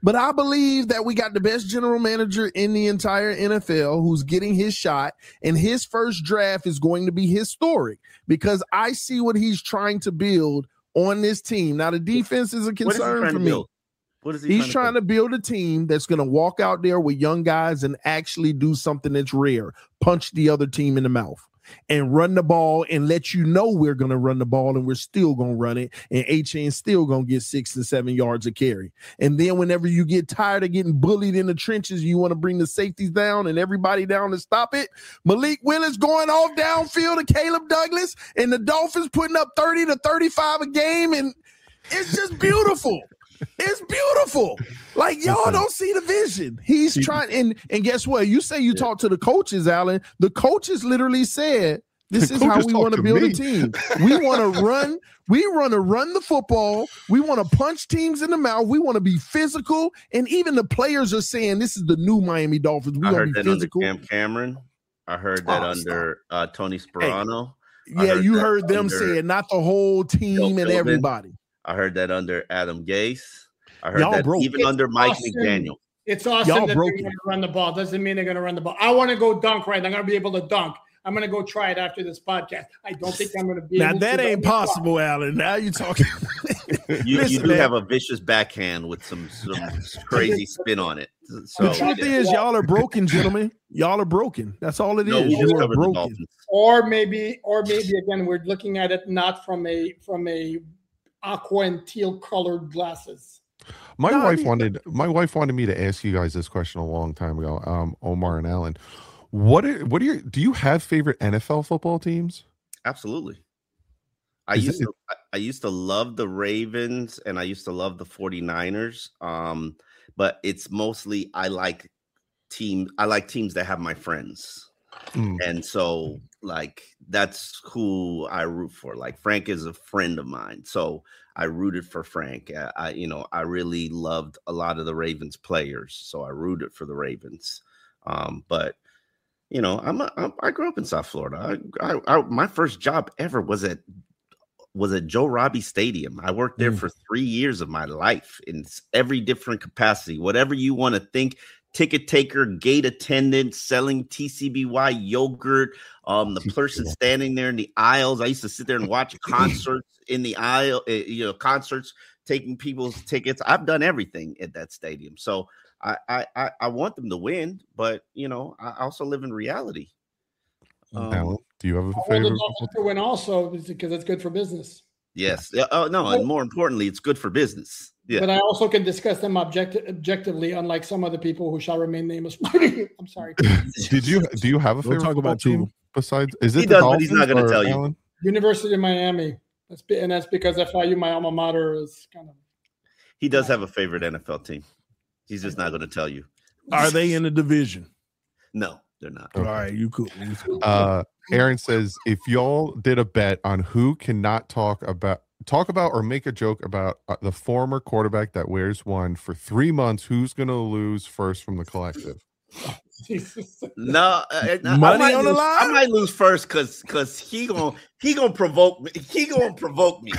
But I believe that we got the best general manager in the entire N F L who's getting his shot, and his first draft is going to be historic because I see what he's trying to build on this team. Now, the defense is a concern for me. What is he He's trying to, trying to build a team that's going to walk out there with young guys and actually do something that's rare, punch the other team in the mouth and run the ball and let you know we're going to run the ball and we're still going to run it. And Achane still going to get six and seven yards a carry. And then whenever you get tired of getting bullied in the trenches, you want to bring the safeties down and everybody down to stop it. Malik Willis going off downfield to Caleb Douglas and the Dolphins putting up thirty to thirty-five a game. And it's just beautiful. It's beautiful. Like, y'all don't see the vision. He's trying, and and guess what? You say you yeah. talk to the coaches, Alan. The coaches literally said, "This the is how we want to build me. a team. We want to run. We want to run the football. We want to punch teams in the mouth. We want to be physical." And even the players are saying, "This is the new Miami Dolphins. We I want heard to be that physical." Under Cam Cameron. I heard that oh, under uh, Tony Sperano. Hey, yeah, heard you heard them say it, not the whole team and everybody. I heard that under Adam Gase. I heard Y'all that broke. even It's under Mike awesome. McDaniel. It's awesome Y'all that broke they're going to run the ball. Doesn't mean they're going to run the ball. I want to go dunk right. I'm going to be able to dunk. I'm going to go try it after this podcast. I don't think I'm going to be now able that to ain't possible, Alan. Now you're talking. you, Listen, you do man. have a vicious backhand with some, some crazy spin on it. So The truth is, y'all are broken, gentlemen. Y'all are broken. That's all it is. no, we just You are covered the broken. Dolphins. Or maybe, or maybe again, we're looking at it not from a from a aqua and teal colored glasses. My No, I wife mean- wanted my wife wanted me to ask you guys this question a long time ago, um, Omar and Alan. What are what are your do you have favorite N F L football teams? Absolutely. I Is used it- to I- I used to love the Ravens and I used to love the 49ers. Um, but it's mostly I like team I like teams that have my friends. Mm. And so like that's who I root for. Like Frank is a friend of mine. So I rooted for Frank. I, I you know, I really loved a lot of the Ravens players. So I rooted for the Ravens. Um, but you know, I'm, a, I'm I grew up in South Florida. I, I, I my first job ever was at was at Joe Robbie Stadium. I worked there Mm. for three years of my life in every different capacity, whatever you want to think. Ticket taker, gate attendant, selling T C B Y yogurt, um, the person standing there in the aisles. I used to sit there and watch concerts in the aisle, uh, you know, concerts, taking people's tickets. I've done everything at that stadium. So I, I, I, I want them to win, but you know, I also live in reality. Um, Alan, do you have a I want favorite? the football Dolphins to win also because it's good for business. yes. Yeah, Oh no, and more importantly, it's good for business. Yeah. But I also can discuss them object- objectively, unlike some other people who shall remain nameless. I'm sorry. Did you do you have a We'll favorite talk football about team two. besides? Is it He the does, but he's not Dolphins gonna or tell you. Alan? University of Miami. That's be- and that's because F I U, my alma mater, is kind of. He does have a favorite N F L team. He's just not going to tell you. Are they in the division? No, they're not. Okay. All right, you cool. You cool. Uh, Aaron says, if y'all did a bet on who cannot talk about talk about or make a joke about uh, the former quarterback that wears one for three months, who's going to lose first from the collective? Jesus. No, uh, I Money might on the lose, line? I might lose first because because he gonna he gonna provoke me. He gonna provoke me.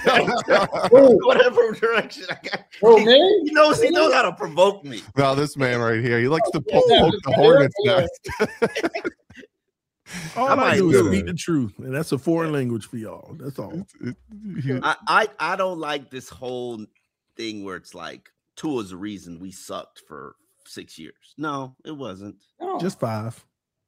Whatever direction I got. Oh, He, me? he knows he knows how to provoke me. Now this man right here, he likes to poke, Yeah, poke the yeah, hornet's yeah. nest. All I I, might do do is it. speak the truth, and that's a foreign language for y'all. That's all. It- he- I, I I don't like this whole thing where it's like Tua's the reason we sucked for six years. No, it wasn't. No. Just five.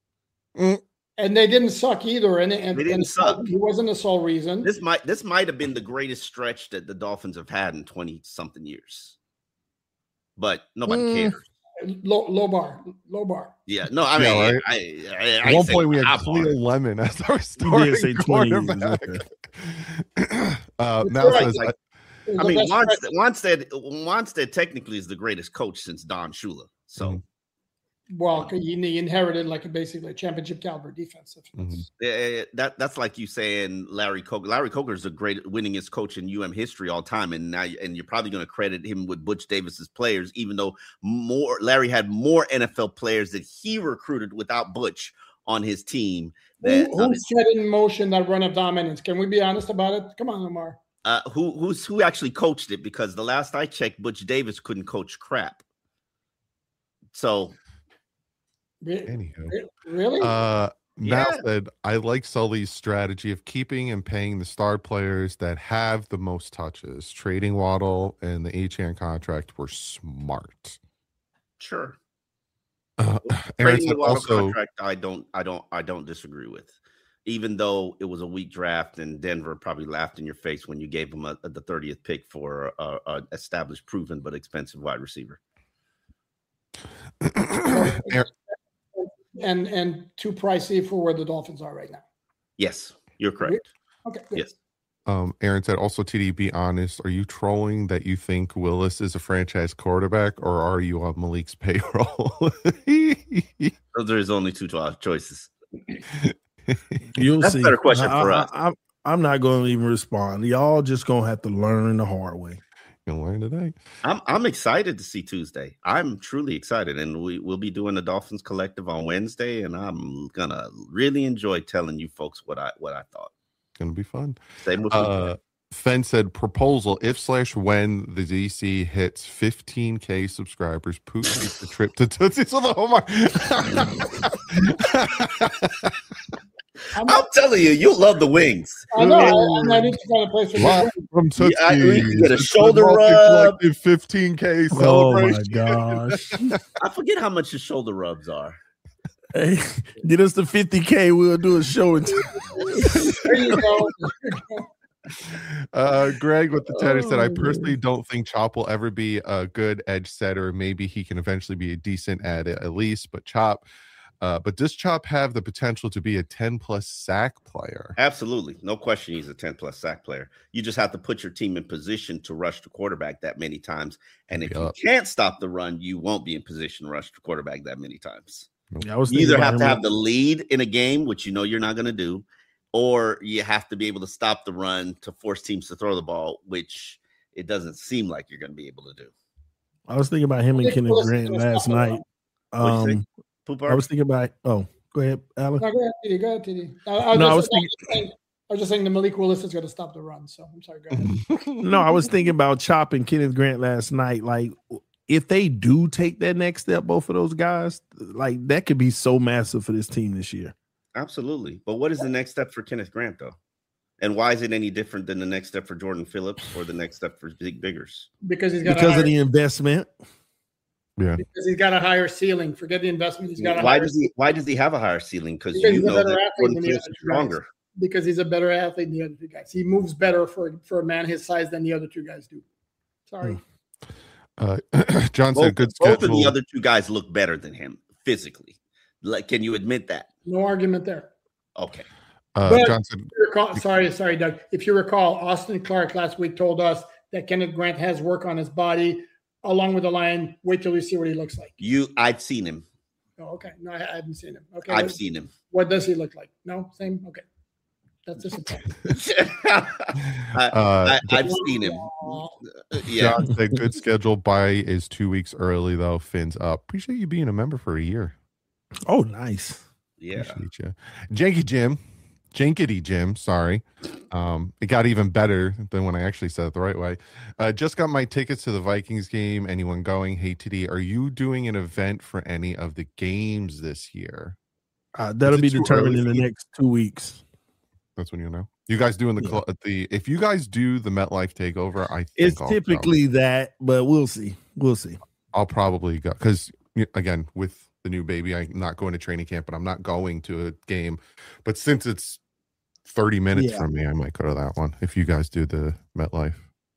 And they didn't suck either. And, and They didn't and suck. He wasn't the sole reason. This might this might have been the greatest stretch that the Dolphins have had in twenty something years. But nobody Mm. cares. Low, low bar, low bar. Yeah, no, I Yeah, mean, right. I, I, I, At I one say point, we had high bar. Cleo Lemon as our You starting did say twenty years. quarterback. Okay. uh, It's Mal right, says, like- It was I the mean, best Wannstedt, stretch- Wannstedt, Wannstedt technically is the greatest coach since Don Shula. So Mhm. Well, he, he inherited like a basically a championship caliber defense. If Mhm. that's- eh, that that's like you saying Larry Coker. Larry Coker is the great winningest coach in U M history all time, and now and you're probably going to credit him with Butch Davis's players, even though more Larry had more N F L players that he recruited without Butch on his team. Who, That who set in motion that run of dominance? Can we be honest about it? Come on, Omar. Uh, who who's who actually coached it? Because the last I checked, Butch Davis couldn't coach crap. So, Anywho, really? Uh, Mal Yeah. said, I like Sully's strategy of keeping and paying the star players that have the most touches. Trading Waddle and the Achane contract were smart. sure. Uh, Aaron Trading said the Waddle also, contract, I don't, I don't, I don't disagree with. Even though it was a weak draft, and Denver probably laughed in your face when you gave them a, a, the thirtieth pick for a, a established, proven, but expensive wide receiver. Aaron- and and too pricey for where the Dolphins are right now. Yes, you're correct. Okay. Good. Yes. um, Aaron said also, T D, be honest. Are you trolling that you think Willis is a franchise quarterback, or are you on Malik's payroll? Those are his only two cho- choices. You'll That's see. a better question I, for I, us. I, I'm, I'm not going to even respond. Y'all just going to have to learn the hard way. Gonna learn today. I'm I'm excited to see Tuesday. I'm truly excited, and we we'll be doing the Dolphins Collective on Wednesday, and I'm gonna really enjoy telling you folks what I what I thought. Gonna be fun. Same with Uh, Fen said, proposal, if slash when the D C hits fifteen K subscribers, Poot takes the trip to Tootsie's Oklahoma. I'm telling you, you'll love the wings. I know. I, I need to find a place for Live the from Tootsie's. Yeah, I- we can get a It's the shoulder rub. multi-collective fifteen K Oh my celebration. gosh. I forget how much his shoulder rubs are. Hey, get us to fifty K. We'll do a show. In There you go. Uh, Greg with the tenor said, I Oh, personally man. don't think Chop will ever be a good edge setter. Maybe he can eventually be a decent at it at least, but Chop, uh, but does Chop have the potential to be a ten plus sack player? Absolutely. No question he's a ten plus sack player. You just have to put your team in position to rush the quarterback that many times. And if Yup. you can't stop the run, you won't be in position to rush the quarterback that many times. Yeah, I was You thinking either about have him to have like- the lead in a game, which you know you're not going to do, or you have to be able to stop the run to force teams to throw the ball, which it doesn't seem like you're going to be able to do. I was thinking about him and Nick Kenneth Willis is Grant gonna last stop the night. What'd you say? Um, Poopar? I was thinking about. Oh, go ahead, Alan. No, go ahead, T D. Go ahead, T D. I, I was No, I just, was I was just saying, I was just saying the Malik Willis is going to stop the run. So I'm sorry. Go ahead. No, I was thinking about Chop and Kenneth Grant last night. Like, if they do take that next step, both of those guys, like that could be so massive for this team this year. Absolutely. But what is the next step for Kenneth Grant, though? And why is it any different than the next step for Jordan Phillips or the next step for Big Biggers? Because he's got a Because higher, of the investment. Yeah. because he's got a higher ceiling. Forget the investment. He's got a Why higher does he why does he have a higher ceiling? Because Because you he's a know better that athlete Jordan than the Phillips other is two guys. stronger. because he's a better athlete than the other two guys. He moves better for for a man his size than the other two guys do. Sorry. Uh, John Both, said, good both of schedule. the other two guys look better than him physically. Like, can you admit that? No argument there. Okay. uh, But- John said, If you recall, sorry, sorry, Doug. If you recall, Austin Clark last week told us that Kenneth Grant has work on his body, along with the line. Wait till you see what he looks like. You I've seen him. Oh, okay. No, I, I haven't seen him. Okay. I've what, seen him. what does he look like? No, same. Okay. That's disappointing. I, uh, I, I've seen him. Yeah. John said, good schedule. Buy is two weeks early, though. Fins up. Appreciate you being a member for a year. Oh, nice. Yeah. Appreciate you. Janky Jim. Jankity Jim, sorry. Um, it got even better than when I actually said it the right way. Uh, just got my tickets to the Vikings game. Anyone going? Hey, T D, are you doing an event for any of the games this year? Uh, that'll it be too determined early in for the you? next two weeks. That's when you know. You guys doing the Yeah. cl- the if you guys do the MetLife takeover, I think It's I'll go. typically that, but we'll see. We'll see. I'll probably go because again with the new baby, I'm not going to training camp, but I'm not going to a game. But since it's thirty minutes Yeah. from me, I might go to that one. If you guys do the MetLife,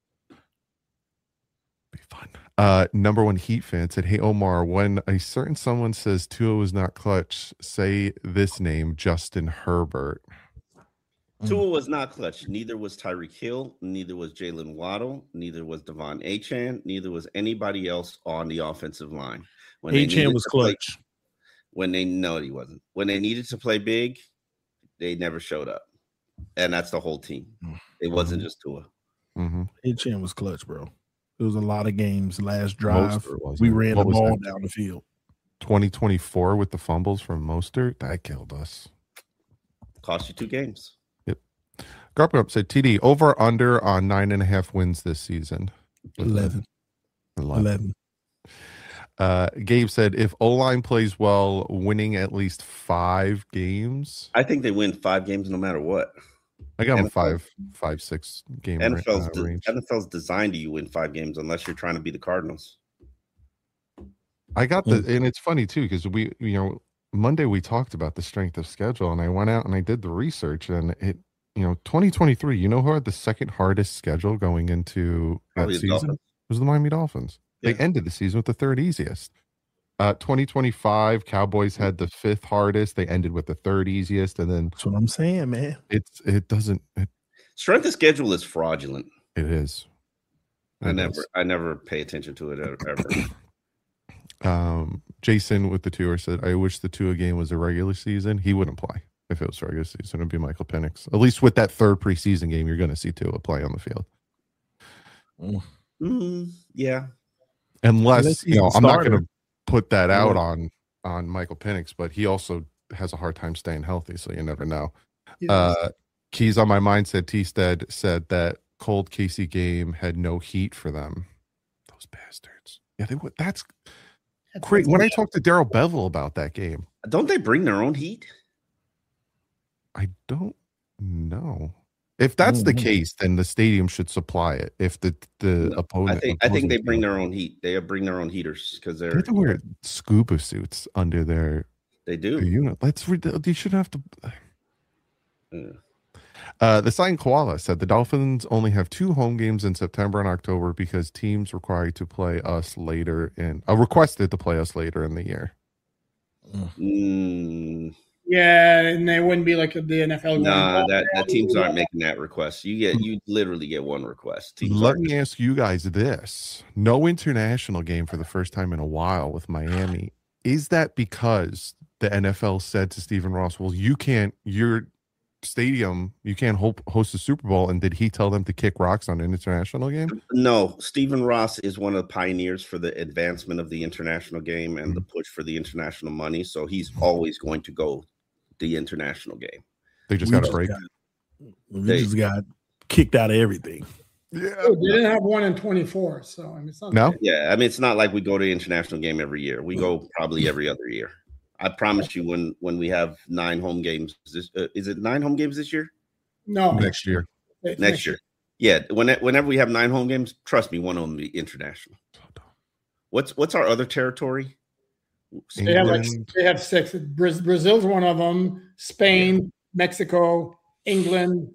be fun. Uh, number one Heat fan said, "Hey Omar, when a certain someone says Tua is not clutch, say this name, Justin Herbert." Tua was not clutch. Neither was Tyreek Hill. Neither was Jalen Waddle. Neither was Devon Achane. Neither was anybody else on the offensive line. When they Achane needed was to play- clutch. when they no, he wasn't. When they needed to play big, they never showed up, and that's the whole team. It wasn't just Tua. Mm-hmm. Achane was clutch, bro. It was a lot of games. Last drive, Mostert wasn't. we ran What the was ball that? down the field. twenty twenty-four with the fumbles from Mostert, that killed us. Cost you two games. Garp Up said T D over under on nine and a half wins this season. eleven. eleven. eleven. Uh, Gabe said if O-line plays well, winning at least five games. I think they win five games no matter what. I got them N F L five, five, six game N F L's, uh, de- range. N F L's designed to you win five games unless you're trying to be the Cardinals. I got the, and it's funny too because we, you know, Monday we talked about the strength of schedule, and I went out and I did the research, and it, you know, twenty twenty-three. You know who had the second hardest schedule going into that Probably the season? Dolphins. It was the Miami Dolphins. Yeah. They ended the season with the third easiest. Uh, twenty twenty-five Cowboys had the fifth hardest. They ended with the third easiest, and then That's what I'm saying, man. it's it doesn't. It, Strength of schedule is fraudulent. it is. I It never, is. I never pay attention to it ever. Um, Jason with the Tua said, "I wish the Tua game was a regular season. He wouldn't play if it was regular season. It'd be Michael Penix. At least with that third preseason game, you're going to see Tua play on the field, Mm, yeah, unless, Unless he's you know, the I'm not starter. going to put that out Yeah. on on Michael Penix, but he also has a hard time staying healthy, so you never know." Yes. Uh, Keys on my mind said T-Stead said that cold Casey game had no heat for them. Those bastards. Yeah, they would. That's great. When I talked to Daryl Bevel about that game, don't they bring their own heat? I don't know. If that's the Mhm. case, then the stadium should supply it. If the the No, opponent, I think, I think opposing they bring team- their own heat. They bring their own heaters because They they're have to wear scuba suits under their, they their do. unit. Let's read. You should have to. Yeah. Uh, the Sign Koala said the Dolphins only have two home games in September and October because teams required to play us later in uh, requested to play us later in the year. Mm, Yeah, and they wouldn't be like the N F L. going, nah, "Oh, that, yeah, that teams we aren't want making that request. You get you literally get one request. Teams Let aren't. me ask you guys this: no international game for the first time in a while with Miami. Is that because the N F L said to Stephen Ross, "Well, you can't. Your stadium, you can't ho- host a Super Bowl," and did he tell them to kick rocks on an international game? No, Stephen Ross is one of the pioneers for the advancement of the international game and the push for the international money. So he's always going to go the international game. They just We got a just break. got- We They- just got kicked out of everything. Yeah. Oh, they didn't have one in twenty-four, so I mean, it's not No? Yeah, I mean it's not like we go to the international game every year. We go probably every other year. I promise you, when when we have nine home games, this, uh, is it nine home games this year? No, Next year. it's Next year, yeah. When, whenever we have nine home games, trust me, one of them will be international. What's what's our other territory? They have like England. they have six. Bra- Brazil's one of them. Spain, Mexico, England,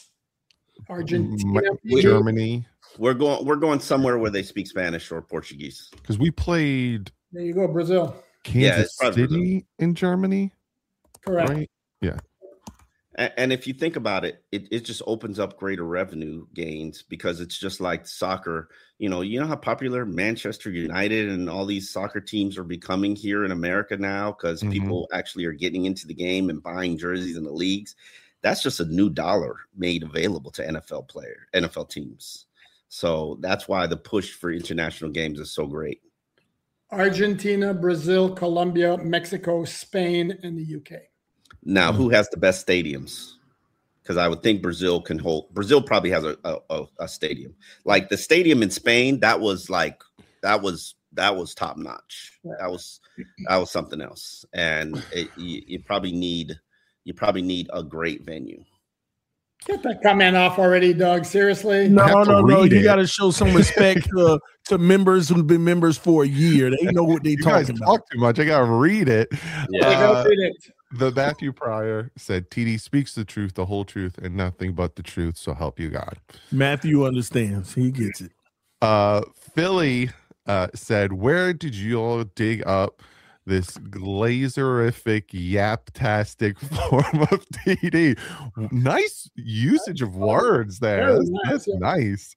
Argentina. M- We- Germany, We're going we're going somewhere where they speak Spanish or Portuguese. because we played There you go, Brazil. Yeah, Kansas it's probably City in Germany, Correct. right? And, and if you think about it, it, it just opens up greater revenue gains because it's just like soccer. You know, you know how popular Manchester United and all these soccer teams are becoming here in America now because Mhm. people actually are getting into the game and buying jerseys in the leagues. That's just a new dollar made available to N F L player, N F L teams. So that's why the push for international games is so great. Argentina, Brazil, Colombia, Mexico, Spain, and the U K. Now, who has the best stadiums? Because I would think Brazil can hold. Brazil probably has a, a a stadium like the stadium in Spain. That was like that was that was top notch. That was that was something else. And it, you, you probably need you probably need a great venue. Get that comment off already, Doug. Seriously. No, have to no, no. read You it. got to show some respect to, to members who've been members for a year. They know what they You guys talking about. talk too much. I gotta read it. Yeah. They go Uh, read it. the Matthew Pryor said, "T D speaks the truth, the whole truth, and nothing but the truth. So help you God." Matthew understands. He gets it. Uh, Philly uh, said, "Where did you all dig up this glazerific, yaptastic form of T D?" Nice usage of words there. Very That's, nice, that's yeah. nice.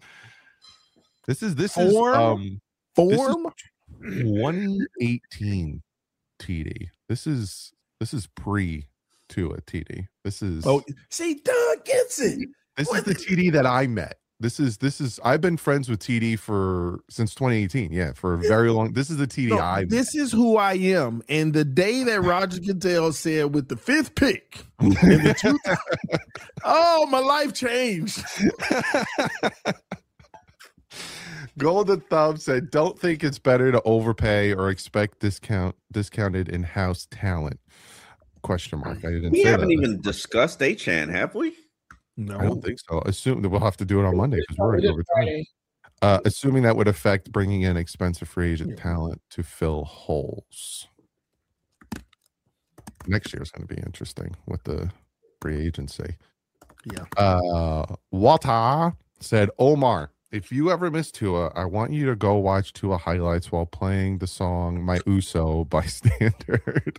This is this Form? is um Form? twenty eighteen T D. This is this is pre to a T D. This is Oh, see, Doug gets it. this is the T D that I met. This is this is I've been friends with T D for since twenty eighteen. Yeah, for a very long. This is the T D No, I. this is who I am. And the day that Roger Goodell said with the fifth pick, in the two, oh, my life changed. Golden Thumb said, "Don't think it's better to overpay or expect discount discounted in-house talent?" Question mark. I didn't. We say haven't that. even discussed A-Chan, have we? No, I don't think so. Assume that we'll have to do it on Monday because we're It already is over time. Friday. Uh, assuming that would affect bringing in expensive free agent talent to fill holes. Next year is going to be interesting with the free agency. Yeah. Uh, Wata said, Omar, if you ever miss Tua, I want you to go watch Tua highlights while playing the song My Uso by Standard.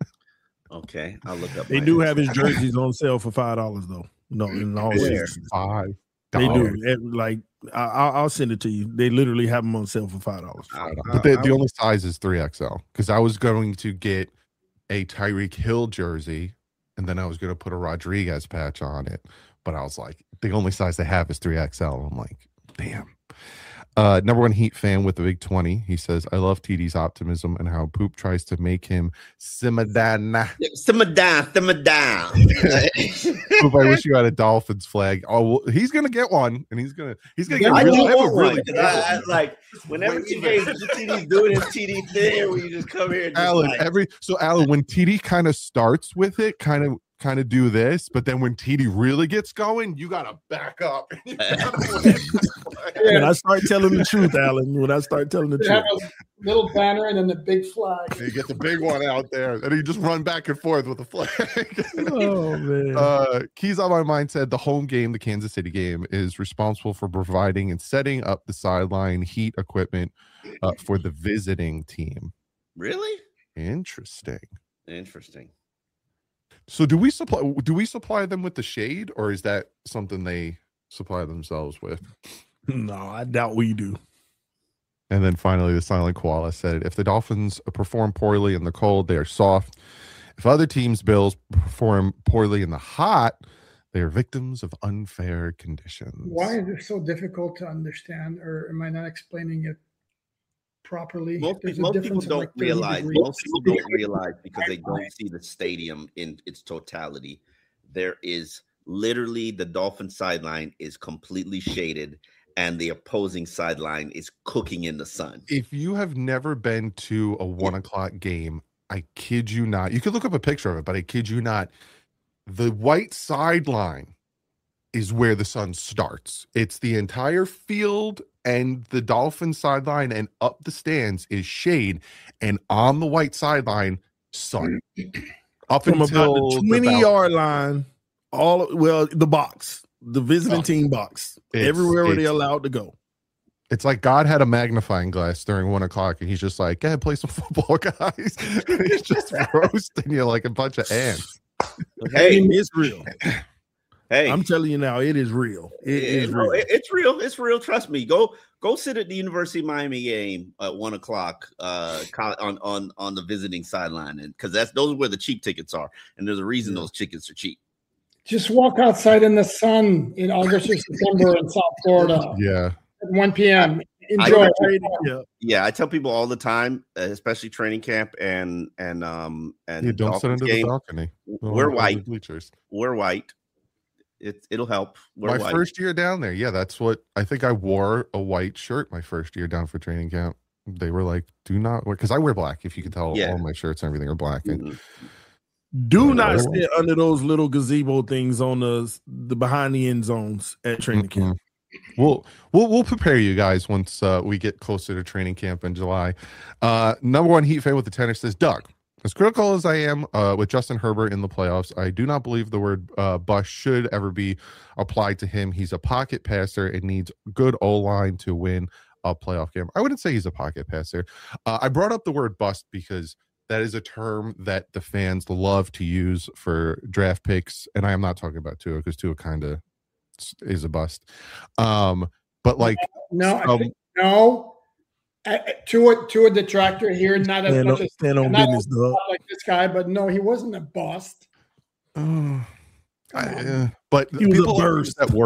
Okay, I'll look up. They my do answer. have his jerseys on sale for five dollars though. No, in all Where? seriousness. Five. They dollars. do. It- like I, I'll I'll send it to you. They literally have them on sale for five dollars. I- But the, I- the only size is three X L because I was going to get a Tyreek Hill jersey and then I was going to put a Rodriguez patch on it. But I was like, the only size they have is three X L. I'm like, damn. Uh, number one Heat fan with the big twenty. He says, I love T D's optimism and how Poop tries to make him simmer down. Simmer down, simmer down. Poop, I wish you had a Dolphins flag. Oh, well, he's gonna get one, and he's gonna he's gonna get. I Really, don't I have a want really one, 'cause I, I, like whenever T D's doing his T D thing, where you just come here and just Alan, like, every so Alan, when T D kind of starts with it, kind of kind of do this, but then when T D really gets going, you gotta back up. You gotta When I start telling the truth, Alan, when I start telling the They have truth, a little banner and then the big flag. you get the big one out there, and you just run back and forth with the flag. oh man, Uh, Keys on My Mind said the home game, the Kansas City game, is responsible for providing and setting up the sideline heat equipment uh, for the visiting team. really Interesting. interesting. So do we supply do we supply them with the shade, or is that something they supply themselves with? no, I doubt we do. And then finally, the silent koala said, if the Dolphins perform poorly in the cold, they are soft. If other teams' Bills perform poorly in the hot, they are victims of unfair conditions. Why is it so difficult to understand, or am I not explaining it properly? Most, There's a most people difference of don't like thirty realize. degrees. Most people don't realize because they don't see the stadium in its totality. There is literally the Dolphin sideline is completely shaded, and the opposing sideline is cooking in the sun. If you have never been to a one o'clock game, I kid you not. You could look up a picture of it, but I kid you not. The white sideline is where the sun starts. It's the entire field and the Dolphin sideline, and up the stands is shade, and on the white sideline, sun. Up From until about the the twenty bal- yard line, all well, the box, the visiting Oh. team box, It's- everywhere where they're it's- allowed to go. It's like God had a magnifying glass during one o'clock, and he's just like, "Go ahead, play some football, guys." And he's just roasting you like a bunch of ants. Hey, It's real. hey, I'm telling you now, it is real. It Yeah, is no, real. it- it's real. It's real. Trust me. Go go sit at the University of Miami game at one o'clock uh, co- on on on the visiting sideline, and because that's those are where the cheap tickets are, and there's a reason those tickets are cheap. Just walk outside in the sun in August or September in South Florida Yeah, at one p.m. I Enjoy. agree. Yeah. Yeah, I tell people all the time, uh, especially training camp and and um and you don't sit Dolphins under the game, balcony. we're Under the white. bleachers. We're white. It it'll help. We're My white. first year down there, yeah, that's what I think. I wore a white shirt my first year down for training camp. They were like, "Do not wear," because I wear black. If you can tell, Yeah. all my shirts and everything are black. And Mhm. Do Yeah, not yeah. sit under those little gazebo things on the the behind the end zones at training camp. We'll we'll we'll prepare you guys once uh, we get closer to training camp in July. Uh, number one Heat fan with the tenor says, Doug, as critical as I am uh, with Justin Herbert in the playoffs, I do not believe the word uh, bust should ever be applied to him. He's a pocket passer and needs good O-line to win a playoff game. I wouldn't say he's a pocket passer. Uh, I brought up the word bust because that is a term that the fans love to use for draft picks, and I am not talking about Tua because Tua kind of is a bust. Um, but like, No, I um, think, no. I- I- To a to a detractor here, not as Stand much on, as stand on not business, dog. like this guy, but no, he wasn't a bust. uh, I, Come on. uh, but He was a people use burst. that word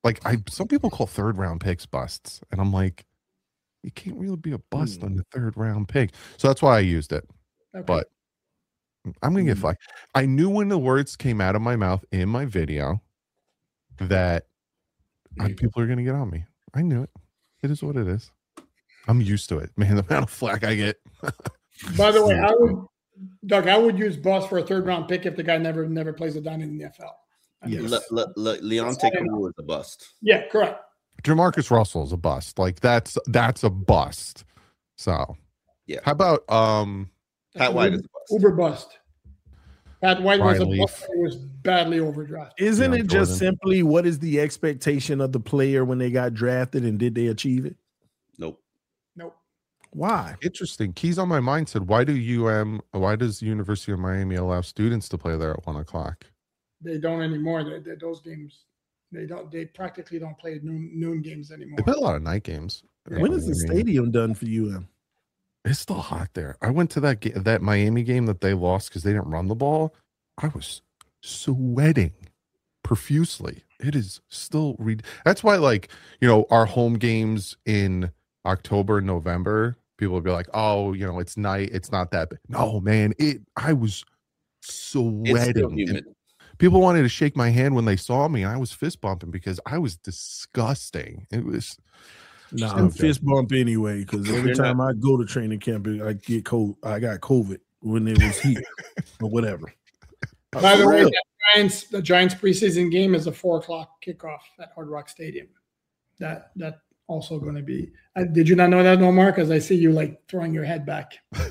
like I some people call third round picks busts, and I'm like, you can't really be a bust Mm. on the third round pick. So that's why I used it. Okay. But I'm gonna get Mm. flagged. I knew when the words came out of my mouth in my video that uh, people are gonna get on me. I knew it. It is what it is. I'm used to it, man. The amount of flack I get. By the way, I would, Doug, I would use Bus for a third round pick if the guy never never plays a down in the N F L. I mean, Yes. Le, Le, Le, Leonte Carroo is a bust. Yeah, correct. Jamarcus Russell is a bust. Like that's that's a bust. So Yeah. How about um Pat White is a bust. Uber bust. Pat White was Ryan a Leaf. bust. He was badly overdrafted. Isn't Yeah, it just Jordan. simply what is the expectation of the player when they got drafted and did they achieve it? Nope. Nope. Why? interesting keys on my mind said why do U M why does the University of Miami allow students to play there at one o'clock? They don't anymore. They, they, those games, they don't. They practically don't play noon noon games anymore. They play a lot of night games. When is the I mean, stadium done for U M? It's still hot there. I went to that ga- that Miami game that they lost because they didn't run the ball. I was sweating profusely. It is still read. That's why, like, you know, our home games in October and November, people will be like, "Oh, you know, it's night. It's not that big." No, man. It. I was It's still sweating. humid. And people wanted to shake my hand when they saw me. And I was fist bumping because I was disgusting. It was. No, So I'm good. fist bump anyway because every You're time I go to training camp, I get cold. I got COVID when it was heat or whatever. By the For way, real. the Giants, the Giants preseason game is a four o'clock kickoff at Hard Rock Stadium. That that also going to be. Uh, did you not know that, no, Mark? As I see you like throwing your head back.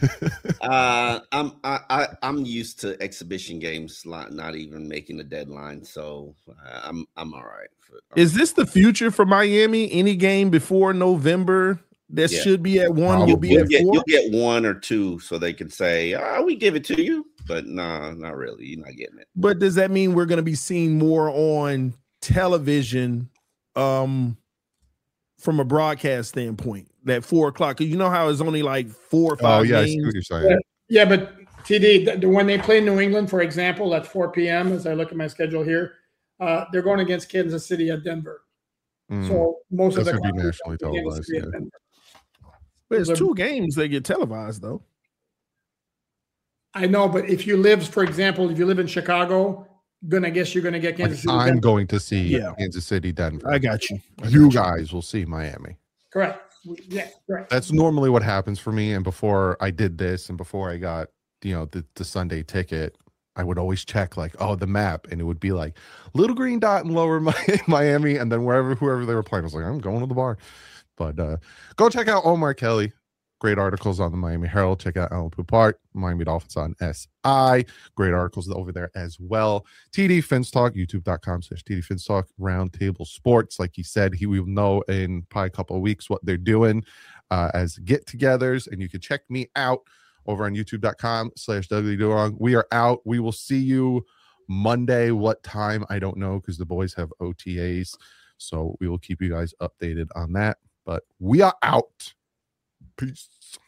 Uh, I'm I, I I'm used to exhibition games, not, not even making the deadline, so uh, I'm I'm all right. For, Is this the future for Miami? Any game before November that Yeah. should be at one Oh, will you'll, be you'll at get four? you'll get one or two, so they can say, "Ah, we give it to you," but no, not really. You're not getting it. But does that mean we're going to be seeing more on television um, from a broadcast standpoint? That four o'clock, 'cause you know how it's only like four or Oh five yeah, I see games. what you're saying. Yeah, but T D, the, the- when they play New England, for example, at four p.m., as I look at my schedule here, uh, they're going against Kansas City at Denver. Mm. So most of That's the gonna be conference nationally is Kansas televised, City at yeah. Denver. But it's two games that get televised though. I know, but if you live, for example, if you live in Chicago, gonna guess you're gonna get Like, Kansas City. I'm Denver. going to see Yeah. Kansas City, Denver. I got you. I You got guys will see Miami. Correct. Yeah, correct. That's normally what happens for me. And before I did this, and before I got, you know, the, the Sunday ticket, I would always check like, oh, the map, and it would be like little green dot in lower Mi- Miami, and then wherever whoever they were playing, I was like, I'm going to the bar. But uh, go check out Omar Kelly. Great articles on the Miami Herald. Check out Alan Poupart, Miami Dolphins on S I. Great articles over there as well. T D Fins Talk, youtube.com slash TD Fins Talk, Roundtable Sports. Like he said, he will know in probably a couple of weeks what they're doing uh, as get-togethers. And you can check me out over on youtube.com slash Dudley Durong. We are out. We will see you Monday. What time? I don't know because the boys have O T As. So we will keep you guys updated on that. But we are out. Peace.